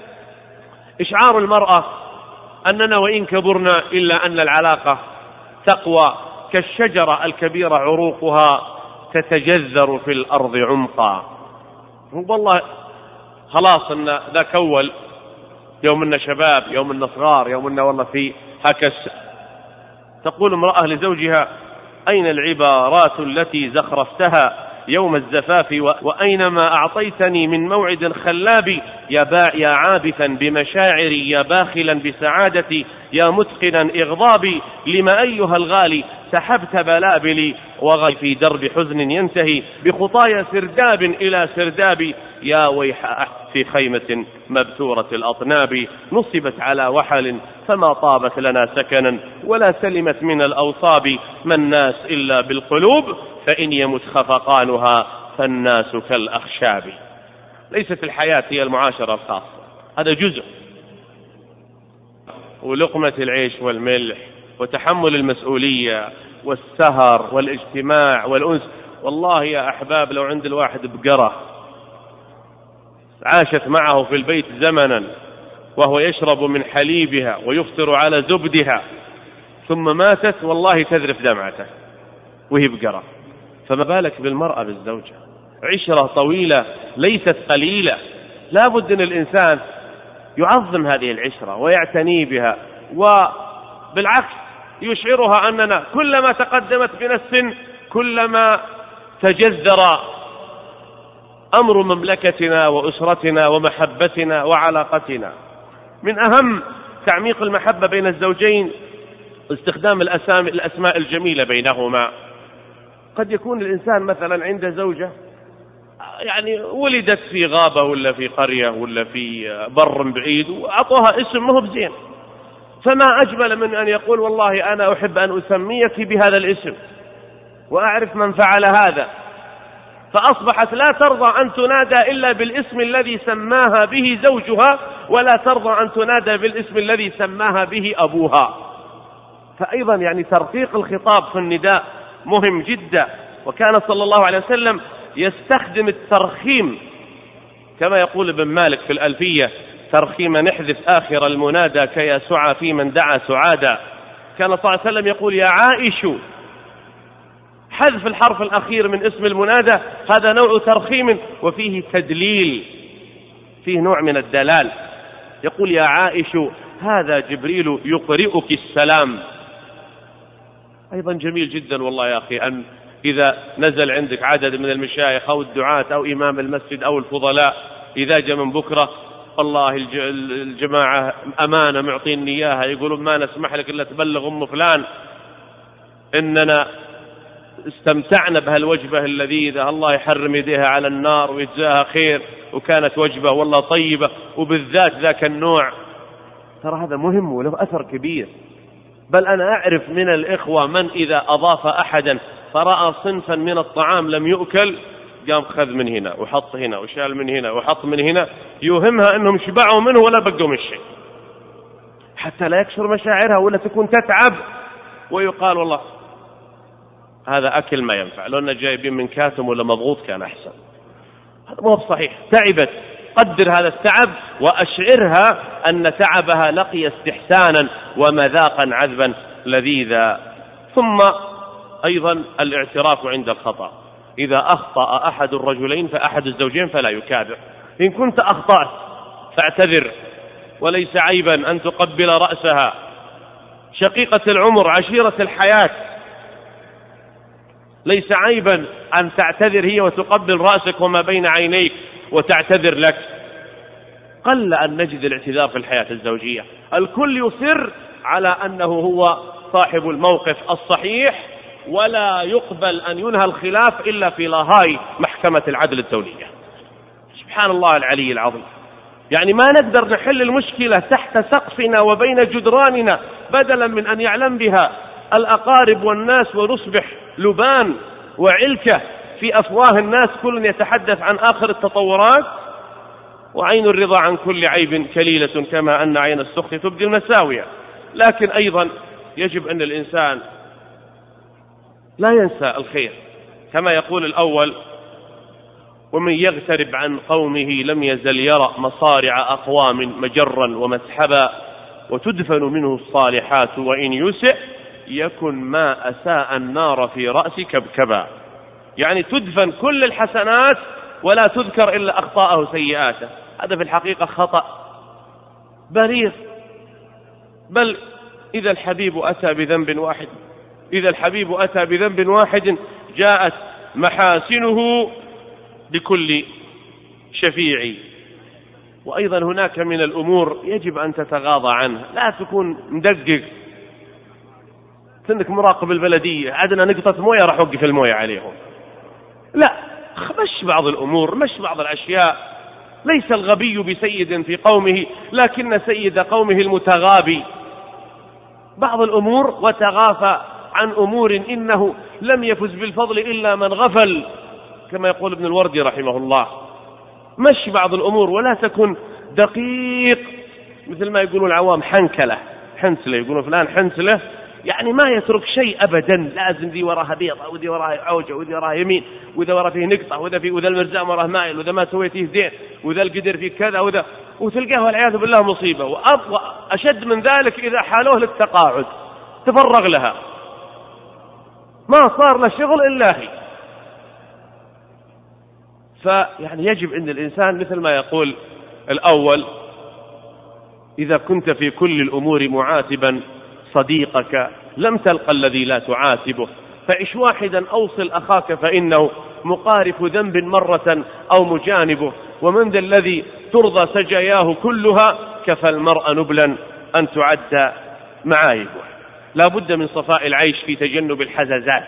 إشعار المرأة أننا وإن كبرنا إلا أن العلاقة تقوى كالشجرة الكبيرة عروقها تتجذر في الأرض عمقا. والله خلاص أن ذاك أول يوم أننا شباب، يوم أننا صغار، يوم أننا والله في هكس. تقول امرأة لزوجها: أين العبارات التي زخرفتها يوم الزفاف وأينما أعطيتني من موعد خلاب، يا, با يا عابثا بمشاعري، يا باخلا بسعادتي، يا متقنا إغضابي، لما أيها الغالي سحبت بلابلي، وغي في درب حزن ينتهي بخطايا سرداب إلى سرداب، يا ويح في خيمة مبتورة الأطناب، نصبت على وحل فما طابت لنا سكنا ولا سلمت من الأوصاب، ما الناس إلا بالقلوب فإن يمت خفقانها فالناس كالأخشاب. ليست الحياة هي المعاشرة الخاصة، هذا جزء، ولقمة العيش والملح وتحمل المسؤولية والسهر والاجتماع والأنس. والله يا أحباب لو عند الواحد بقرة عاشت معه في البيت زمنا وهو يشرب من حليبها ويفطر على زبدها ثم ماتت، والله تذرف دمعته وهي بقرة، فما بالك بالمرأة بالزوجة؟ عشرة طويلة ليست قليلة، لا بد أن الإنسان يعظم هذه العشرة ويعتني بها، وبالعكس يشعرها أننا كلما تقدمت بنا السن كلما تجذر أمر مملكتنا وأسرتنا ومحبتنا وعلاقتنا. من أهم تعميق المحبة بين الزوجين استخدام الأسامي الأسماء الجميلة بينهما. قد يكون الإنسان مثلا عنده زوجة يعني ولدت في غابة ولا في قرية ولا في بر بعيد وأعطوها اسم مهب زين، فما أجمل من أن يقول والله أنا أحب أن أسميك بهذا الاسم وأعرف من فعل هذا، فأصبحت لا ترضى أن تنادى إلا بالاسم الذي سماها به زوجها، ولا ترضى أن تنادى بالاسم الذي سماها به أبوها. فأيضا يعني ترقيق الخطاب في النداء مهم جدا. وكان صلى الله عليه وسلم يستخدم الترخيم كما يقول ابن مالك في الألفية: ترخيم نحذف آخر المنادى كي سعى في من دعا سعادا. كان صلى الله عليه وسلم يقول: يا عائش، حذف الحرف الأخير من اسم المنادى هذا نوع ترخيم وفيه تدليل، فيه نوع من الدلال. يقول: يا عائش هذا جبريل يقرئك السلام. أيضا جميل جدا والله يا أخي أن إذا نزل عندك عدد من المشايخ أو الدعاة أو إمام المسجد أو الفضلاء، إذا جاء من بكرة والله الجماعة أمانة معطيني إياها، يقولون ما نسمح لك إلا تبلغ أم فلان إننا استمتعنا بهالوجبة اللذيذة، الله يحرم يديها على النار ويجزاها خير، وكانت وجبة والله طيبة، وبالذات ذاك النوع. ترى هذا مهم وله أثر كبير. بل أنا أعرف من الإخوة من إذا أضاف أحدا فرأى صنفا من الطعام لم يؤكل قام خذ من هنا وحط هنا وشال من هنا وحط من هنا، يوهمها أنهم شبعوا منه ولا بقوا من شيء، حتى لا يكسر مشاعرها ولا تكون تتعب ويقال والله هذا أكل ما ينفع، لو أننا جايبين من كاتم ولا مضغوط كان أحسن. هذا مو صحيح. تعبت، قدر هذا التعب وأشعرها أن تعبها لقي استحسانا ومذاقا عذبا لذيذا. ثم أيضا الاعتراف عند الخطأ. إذا أخطأ أحد الرجلين فأحد الزوجين فلا يكابر. إن كنت أخطأت فاعتذر، وليس عيبا أن تقبل رأسها، شقيقة العمر، عشيرة الحياة، ليس عيبا أن تعتذر هي وتقبل رأسك وما بين عينيك وتعتذر لك. قل أن نجد الاعتذار في الحياة الزوجية، الكل يصر على أنه هو صاحب الموقف الصحيح، ولا يقبل أن ينهى الخلاف إلا في لاهاي محكمة العدل الدولية. سبحان الله العلي العظيم. يعني ما نقدر نحل المشكلة تحت سقفنا وبين جدراننا بدلا من أن يعلم بها الأقارب والناس، ونصبح لبان وعلكة في أفواه الناس، كل يتحدث عن آخر التطورات. وعين الرضا عن كل عيب كليلة كما أن عين السخط تبدي المساوية. لكن أيضا يجب أن الإنسان لا ينسى الخير، كما يقول الأول: ومن يغترب عن قومه لم يزل يرى مصارع أقوام مجرا ومسحبا، وتدفن منه الصالحات وإن يسئ يكن ما أساء النار في رأس كبكبا. يعني تدفن كل الحسنات ولا تذكر إلا أخطاءه سيئاته. هذا في الحقيقة خطأ برير. بل إذا الحبيب أتى بذنب واحد إذا الحبيب أتى بذنب واحد جاءت محاسنه بكل شفيع. وأيضا هناك من الأمور يجب أن تتغاضى عنها، لا تكون مدقق. تنك مراقب البلدية، عدنا نقطة موية راح أوقف الموية عليهم. لا، مش بعض الأمور، مش بعض الأشياء. ليس الغبي بسيد في قومه، لكن سيد قومه المتغابي. بعض الأمور وتغافى عن أمور إنه لم يفز بالفضل إلا من غفل، كما يقول ابن الوردي رحمه الله. مش بعض الأمور، ولا تكن دقيق مثل ما يقولون العوام حنكلة حنسلة، يقولون فلان حنسلة، يعني ما يترك شيء أبدا، لازم ذي وراها بيضة وذي وراها عوجة وذي وراها يمين وذا وراها فيه نقطة وذا فيه وذا المرزام وراها مائل وذا ما سويته زين وذا القدر فيه كذا وذا، وتلقاه والعياذ بالله مصيبة. وأشد من ذلك إذا حالوه للتقاعد تفرغ لها، ما صار له شغل إلا هي. فيعني يجب أن الإنسان مثل ما يقول الأول: إذا كنت في كل الأمور معاتبا صديقك لم تلق الذي لا تعاتبه، فعش واحدا أوصل أخاك فإنه مقارف ذنب مرة أو مجانبه، ومن ذا الذي ترضى سجاياه كلها كفى المرء نبلا أن تعد معايبه. لا بد من صفاء العيش في تجنب الحزازات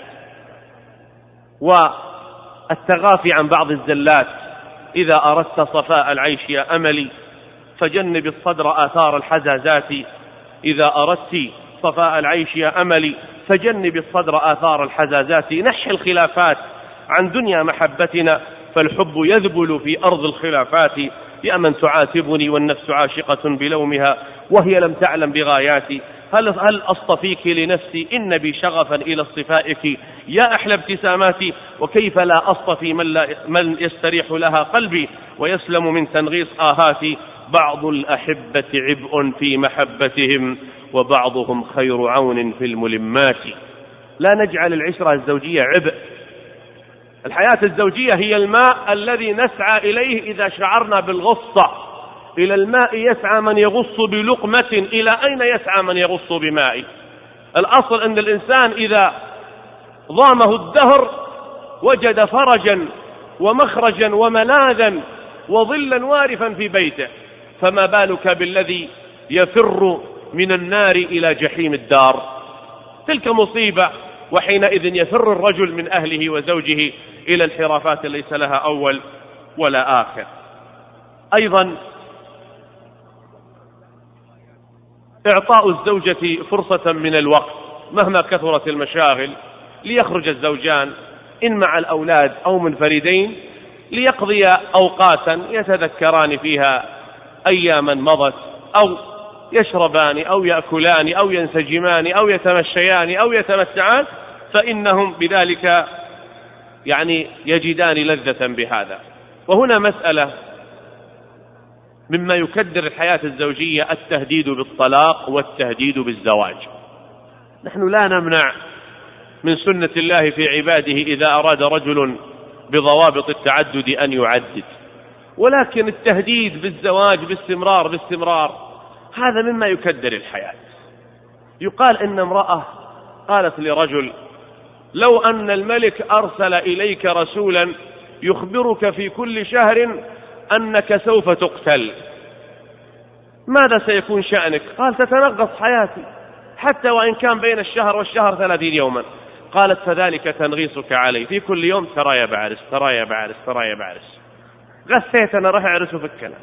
والتغافي عن بعض الزلات. إذا أردت صفاء العيش يا أملي فجنب الصدر آثار الحزازات. إذا أردت صفاء العيش يا أملي فجنب الصدر آثار الحزازات. نحي الخلافات عن دنيا محبتنا، فالحب يذبل في أرض الخلافات. يا من تعاتبني والنفس عاشقة بلومها وهي لم تعلم بغاياتي، هل, هل أصطفيك لنفسي إن بي شغفا إلى اصطفائك يا أحلى ابتساماتي، وكيف لا أصطفي من, لا من يستريح لها قلبي ويسلم من تنغيص آهاتي. بعض الأحبة عبء في محبتهم وبعضهم خير عون في الملمات. لا نجعل العشرة الزوجية عبء. الحياة الزوجية هي الماء الذي نسعى إليه إذا شعرنا بالغصة. إلى الماء يسعى من يغص بلقمة، إلى أين يسعى من يغص بماء؟ الأصل أن الإنسان إذا ضامه الدهر وجد فرجا ومخرجا وملاذا وظلا وارفا في بيته، فما بالك بالذي يفر من النار إلى جحيم الدار؟ تلك مصيبة. وحينئذ يفر الرجل من أهله وزوجه إلى انحرافات ليس لها أول ولا آخر. أيضا إعطاء الزوجة فرصة من الوقت مهما كثرت المشاغل، ليخرج الزوجان إن مع الأولاد أو منفردين ليقضي أوقاتا يتذكران فيها أياما مضت، أو يشربان أو يأكلان أو ينسجمان أو يتمشيان أو يتمتعان، فإنهم بذلك يعني يجدان لذة بهذا. وهنا مسألة مما يكدر الحياة الزوجية التهديد بالطلاق والتهديد بالزواج. نحن لا نمنع من سنة الله في عباده إذا أراد رجل بضوابط التعدد أن يعدد، ولكن التهديد بالزواج باستمرار باستمرار هذا مما يكدر الحياة. يقال إن امرأة قالت لرجل: لو أن الملك أرسل إليك رسولا يخبرك في كل شهر أنك سوف تقتل، ماذا سيكون شأنك؟ قال: تتنغص حياتي حتى وإن كان بين الشهر والشهر ثلاثين يوما. قالت: فذلك تنغيصك علي، في كل يوم ترى يا بعرس ترى يا بعرس ترى يا بعرس، غثيت أنا راح أعرس في الكلام.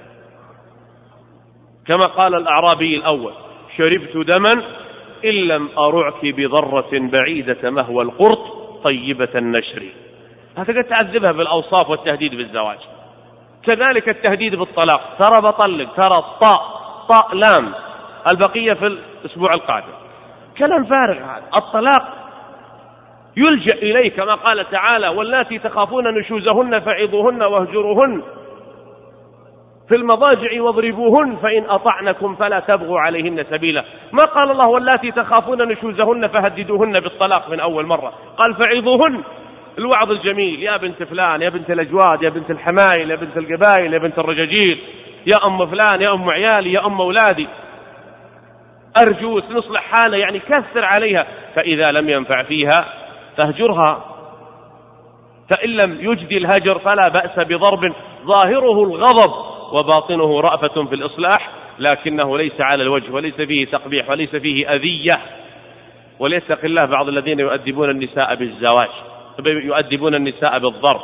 كما قال الأعرابي الأول: شربت دما إن لم أرعك بضرة بعيدة مهوى القرط طيبة النشر. هذا قد تعذبها بالأوصاف والتهديد بالزواج. كذلك التهديد بالطلاق: ترى بطلق، ترى طاء طاء لام، البقية في الأسبوع القادم. كلام فارغ هذا. الطلاق يلجأ إليه كما قال تعالى: واللاتي تخافون نشوزهن فعظوهن واهجروهن في المضاجع واضربوهن فإن أطعنكم فلا تبغوا عليهن سبيلا. ما قال الله واللاتي تخافون نشوزهن فهددوهن بالطلاق من أول مرة، قال فعظوهن، الوعظ الجميل: يا بنت فلان، يا بنت الأجواد، يا بنت الحمايل، يا بنت القبائل، يا بنت الرجاجيل، يا أم فلان، يا أم عيالي، يا أم أولادي، أرجوك نصلح حالة، يعني كثر عليها. فإذا لم ينفع فيها فاهجرها، فإن لم يجدي الهجر فلا بأس بضرب ظاهره الغضب وباطنه رأفة في الإصلاح، لكنه ليس على الوجه وليس فيه تقبيح وليس فيه أذية. وليتق الله بعض الذين يؤدبون النساء بالزواج، يؤدبون النساء بالضرب.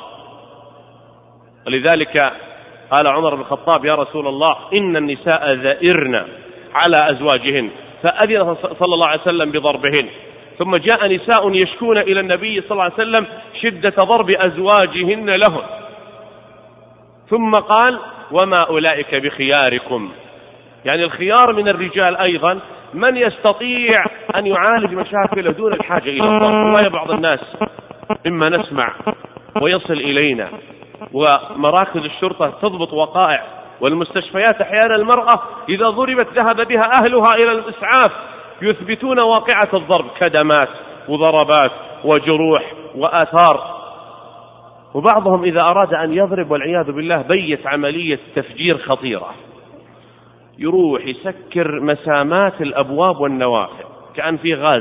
ولذلك قال عمر بن الخطاب: يا رسول الله إن النساء ذئرن على أزواجهن، فأذن صلى الله عليه وسلم بضربهن. ثم جاء نساء يشكون إلى النبي صلى الله عليه وسلم شدة ضرب أزواجهن لهم، ثم قال: وما أولئك بخياركم. يعني الخيار من الرجال أيضا من يستطيع أن يعالج مشاكله دون الحاجة إلى الضرب. والله بعض الناس مما نسمع ويصل إلينا، ومراكز الشرطة تضبط وقائع، والمستشفيات أحيانا المرأة إذا ضربت ذهب بها أهلها إلى الإسعاف يثبتون واقعة الضرب، كدمات وضربات وجروح وآثار. وبعضهم إذا أراد أن يضرب والعياذ بالله بيت عملية تفجير خطيرة، يروح يسكر مسامات الأبواب والنوافذ كأن في غاز،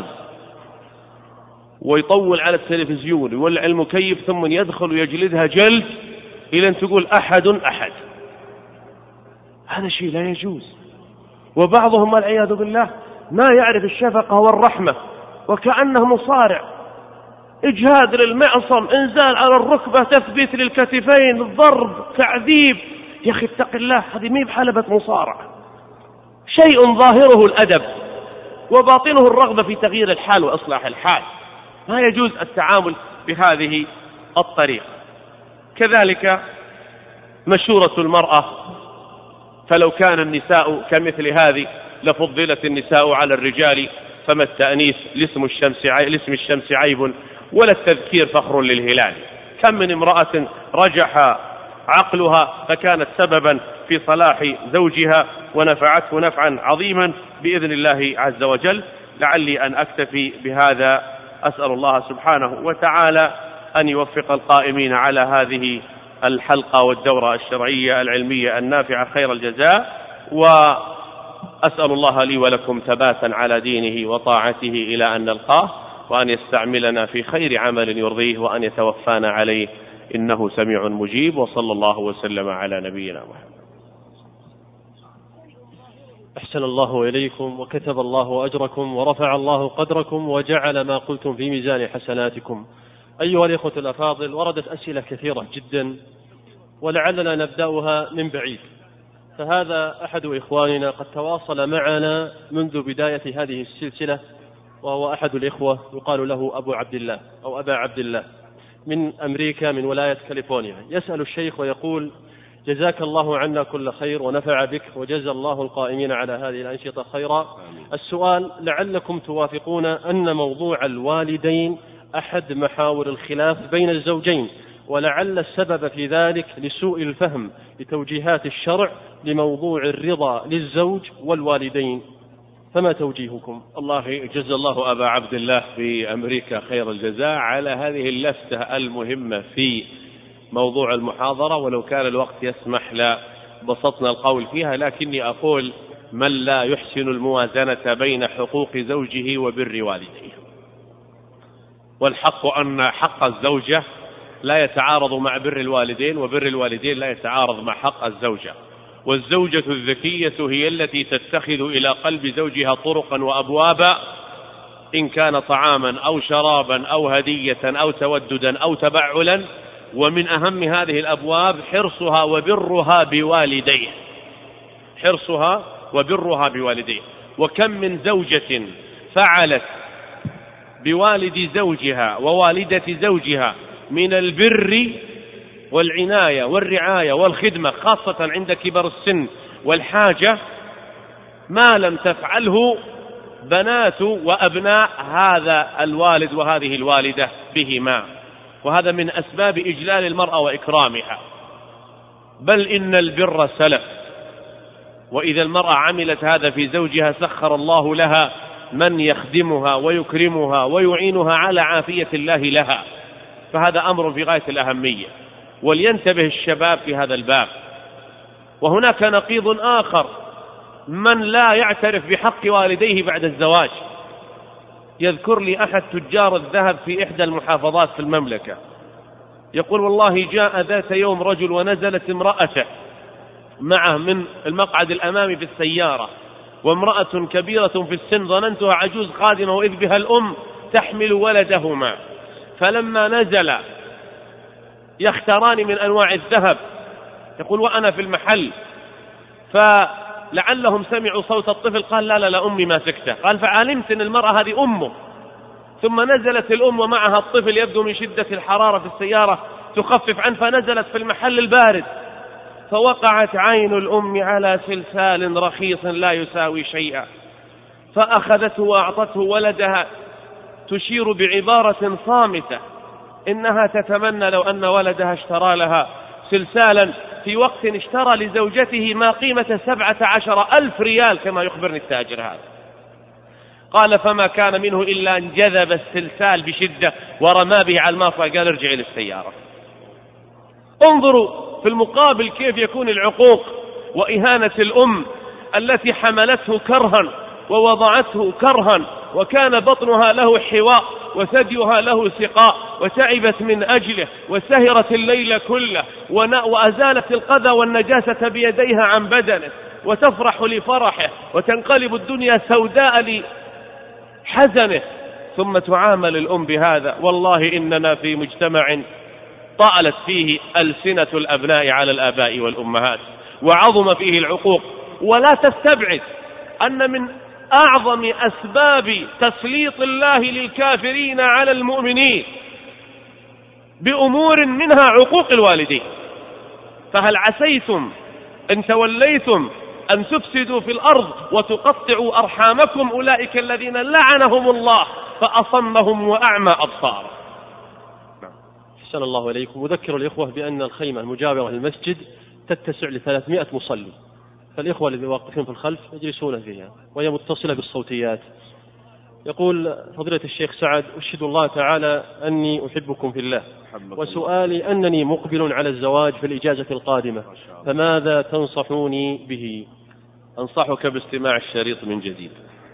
ويطول على التلفزيون ويولع المكيف، ثم يدخل ويجلدها جلد إلى أن تقول أحد أحد. هذا شيء لا يجوز. وبعضهم والعياذ بالله ما يعرف الشفقة والرحمة، وكأنه مصارع، إجهاد للمعصم، إنزال على الركبة، تثبيت للكتفين، الضرب، تعذيب. يا أخي اتق الله، هذه مي بحلبة مصارعة، شيء ظاهره الأدب وباطنه الرغبة في تغيير الحال وإصلاح الحال. ما يجوز التعامل بهذه الطريقة. كذلك مشورة المرأة، فلو كان النساء كمثل هذه لفضلت النساء على الرجال، فما التأنيث لاسم الشمس لاسم الشمس عيب ولا التذكير فخر للهلال. كم من امرأة رجح عقلها فكانت سببا في صلاح زوجها ونفعته نفعا عظيما بإذن الله عز وجل. لعلي أن أكتفي بهذا، أسأل الله سبحانه وتعالى أن يوفق القائمين على هذه الحلقة والدورة الشرعية العلمية النافعة خير الجزاء، وأسأل الله لي ولكم ثباتا على دينه وطاعته إلى أن نلقاه، وأن يستعملنا في خير عمل يرضيه، وأن يتوفانا عليه إنه سميع مجيب. وصلى الله وسلم على نبينا محمد. أحسن الله إليكم وكتب الله أجركم ورفع الله قدركم وجعل ما قلتم في ميزان حسناتكم. أيها الإخوة الأفاضل، وردت أسئلة كثيرة جدا ولعلنا نبدأها من بعيد. فهذا أحد إخواننا قد تواصل معنا منذ بداية هذه السلسلة، وهو أحد الإخوة يقال له أبو عبد الله أو أبا عبد الله من أمريكا من ولاية كاليفورنيا، يسأل الشيخ ويقول: جزاك الله عنا كل خير ونفع بك وجزى الله القائمين على هذه الأنشطة خيرا. السؤال: لعلكم توافقون أن موضوع الوالدين أحد محاور الخلاف بين الزوجين، ولعل السبب في ذلك لسوء الفهم لتوجيهات الشرع لموضوع الرضا للزوج والوالدين، فما توجيهكم؟ الله جزى الله أبا عبد الله في أمريكا خير الجزاء على هذه اللفتة المهمة في موضوع المحاضرة، ولو كان الوقت يسمح لبسطنا القول فيها، لكني أقول: من لا يحسن الموازنة بين حقوق زوجه وبر والديه. والحق أن حق الزوجة لا يتعارض مع بر الوالدين، وبر الوالدين لا يتعارض مع حق الزوجة. والزوجة الذكية هي التي تتخذ إلى قلب زوجها طرقا وأبوابا، إن كان طعاما أو شرابا أو هدية أو توددا أو تبعلا. ومن أهم هذه الأبواب حرصها وبرها بوالديه، حرصها وبرها بوالديه. وكم من زوجة فعلت بوالد زوجها ووالدة زوجها من البر والعناية والرعاية والخدمة، خاصة عند كبر السن والحاجة، ما لم تفعله بنات وأبناء هذا الوالد وهذه الوالدة بهما. وهذا من أسباب إجلال المرأة وإكرامها. بل إن البر سلف، وإذا المرأة عملت هذا في زوجها سخر الله لها من يخدمها ويكرمها ويعينها على عافية الله لها. فهذا أمر في غاية الأهمية، ولينتبه الشباب في هذا الباب. وهناك نقيض آخر: من لا يعترف بحق والديه بعد الزواج. يذكر لي أحد تجار الذهب في إحدى المحافظات في المملكة، يقول: والله جاء ذات يوم رجل ونزلت امرأته معه من المقعد الأمامي في السيارة، وامرأة كبيرة في السن ظننتها عجوز خادمة، وإذ بها الأم تحمل ولدهما. فلما نزل يختاران من أنواع الذهب، يقول: وأنا في المحل فلعلهم سمعوا صوت الطفل، قال: لا لا لا أمي ما سكته. قال: فعلمت أن المرأة هذه أمه. ثم نزلت الأم ومعها الطفل، يبدو من شدة الحرارة في السيارة تخفف عنه، فنزلت في المحل البارد، فوقعت عين الأم على سلسال رخيص لا يساوي شيئا، فأخذته وأعطته ولدها تشير بعبارة صامتة إنها تتمنى لو أن ولدها اشترى لها سلسالا، في وقت اشترى لزوجته ما قيمة سبعة عشر ألف ريال كما يخبرني التاجر هذا. قال: فما كان منه إلا أن جذب السلسال بشدة ورمى به على الماء، قال: ارجعي للسيارة. انظروا في المقابل كيف يكون العقوق وإهانة الأم التي حملته كرها ووضعته كرها، وكان بطنها له حواء وثديها له سقاء، وتعبت من أجله وسهرت الليل كله، وأزالت القذى والنجاسة بيديها عن بدنه، وتفرح لفرحه وتنقلب الدنيا سوداء لحزنه، ثم تعامل الأم بهذا. والله إننا في مجتمع طالت فيه ألسنة الأبناء على الآباء والأمهات، وعظم فيه العقوق. ولا تستبعد أن من أعظم أسباب تسليط الله للكافرين على المؤمنين بأمور منها عقوق الوالدين. فهل عسيتم إن توليتم أن تفسدوا في الأرض وتقطعوا أرحامكم أولئك الذين لعنهم الله فأصمهم وأعمى أبصارهم. أحسن الله إليكم. أذكر الإخوة بأن الخيمة المجاورة للمسجد تتسع لثلاثمائة مصلي، فالإخوة الذين واقفين في الخلف يجلسون فيها وهي متصلة بالصوتيات. يقول فضيلة الشيخ سعد: أشهد الله تعالى أني أحبكم في الله، وسؤالي أنني مقبل على الزواج في الإجازة القادمة، فماذا تنصحوني به؟ أنصحك باستماع الشريط من جديد،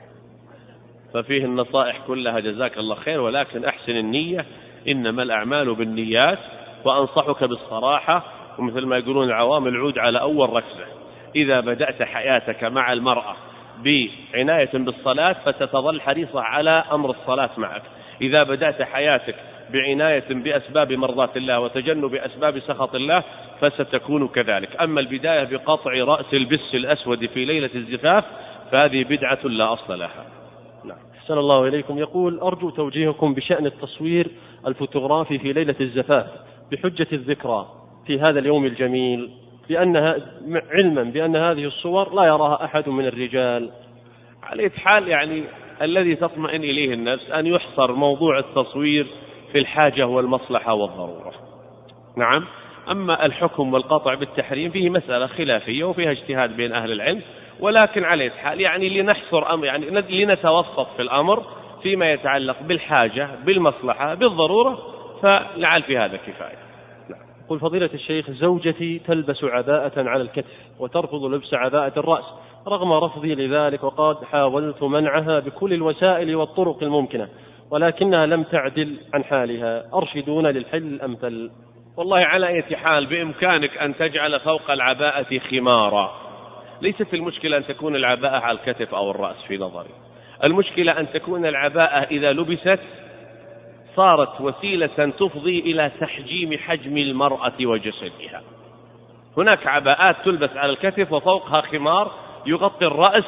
ففيه النصائح كلها جزاك الله خير، ولكن أحسن النية، إنما الأعمال بالنيات. وأنصحك بالصراحة، ومثل ما يقولون العوام العود على أول ركزة. إذا بدأت حياتك مع المرأة بعناية بالصلاة فستظل حريصة على أمر الصلاة معك. إذا بدأت حياتك بعناية بأسباب مرضاة الله وتجنب أسباب سخط الله فستكون كذلك. أما البداية بقطع رأس البس الأسود في ليلة الزفاف فهذه بدعة لا أصل لها. نعم. أحسن الله إليكم. يقول: أرجو توجيهكم بشأن التصوير الفوتوغرافي في ليلة الزفاف بحجة الذكرى في هذا اليوم الجميل، لأنها علما بأن هذه الصور لا يراها أحد من الرجال. على حال يعني الذي تطمئن إليه النفس أن يحصر موضوع التصوير في الحاجة والمصلحة والضرورة. نعم. أما الحكم والقطع بالتحريم فيه مسألة خلافية وفيها اجتهاد بين أهل العلم، ولكن على حال يعني لنحصر أمر، يعني لنتوسط في الأمر فيما يتعلق بالحاجة بالمصلحة بالضرورة، فلعل في هذا كفاية. يقول فضيلة الشيخ: زوجتي تلبس عباءة على الكتف وترفض لبس عباءة الرأس رغم رفضي لذلك، وقد حاولت منعها بكل الوسائل والطرق الممكنة ولكنها لم تعدل عن حالها، أرشدون للحل الأمثل. والله على أي حال بإمكانك أن تجعل فوق العباءة خمارا. ليست المشكلة أن تكون العباءة على الكتف أو الرأس في نظري، المشكلة أن تكون العباءة إذا لبست صارت وسيلة تفضي إلى تحجيم حجم المرأة وجسدها. هناك عباءات تلبس على الكتف وفوقها خمار يغطي الرأس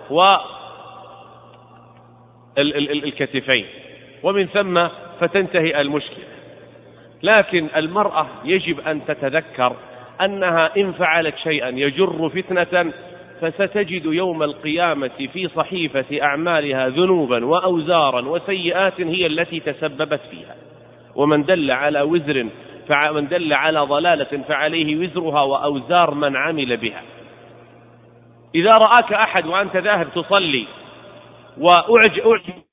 والكتفين، ومن ثم فتنتهي المشكلة. لكن المرأة يجب أن تتذكر أنها إن فعلت شيئا يجر فتنة فستجد يوم القيامة في صحيفة أعمالها ذنوبا وأوزارا وسيئات هي التي تسببت فيها. ومن دل على وزر فمن دل على ضلالة فعليه وزرها وأوزار من عمل بها. إذا رآك أحد وأنت ذاهب تصلي وأعجب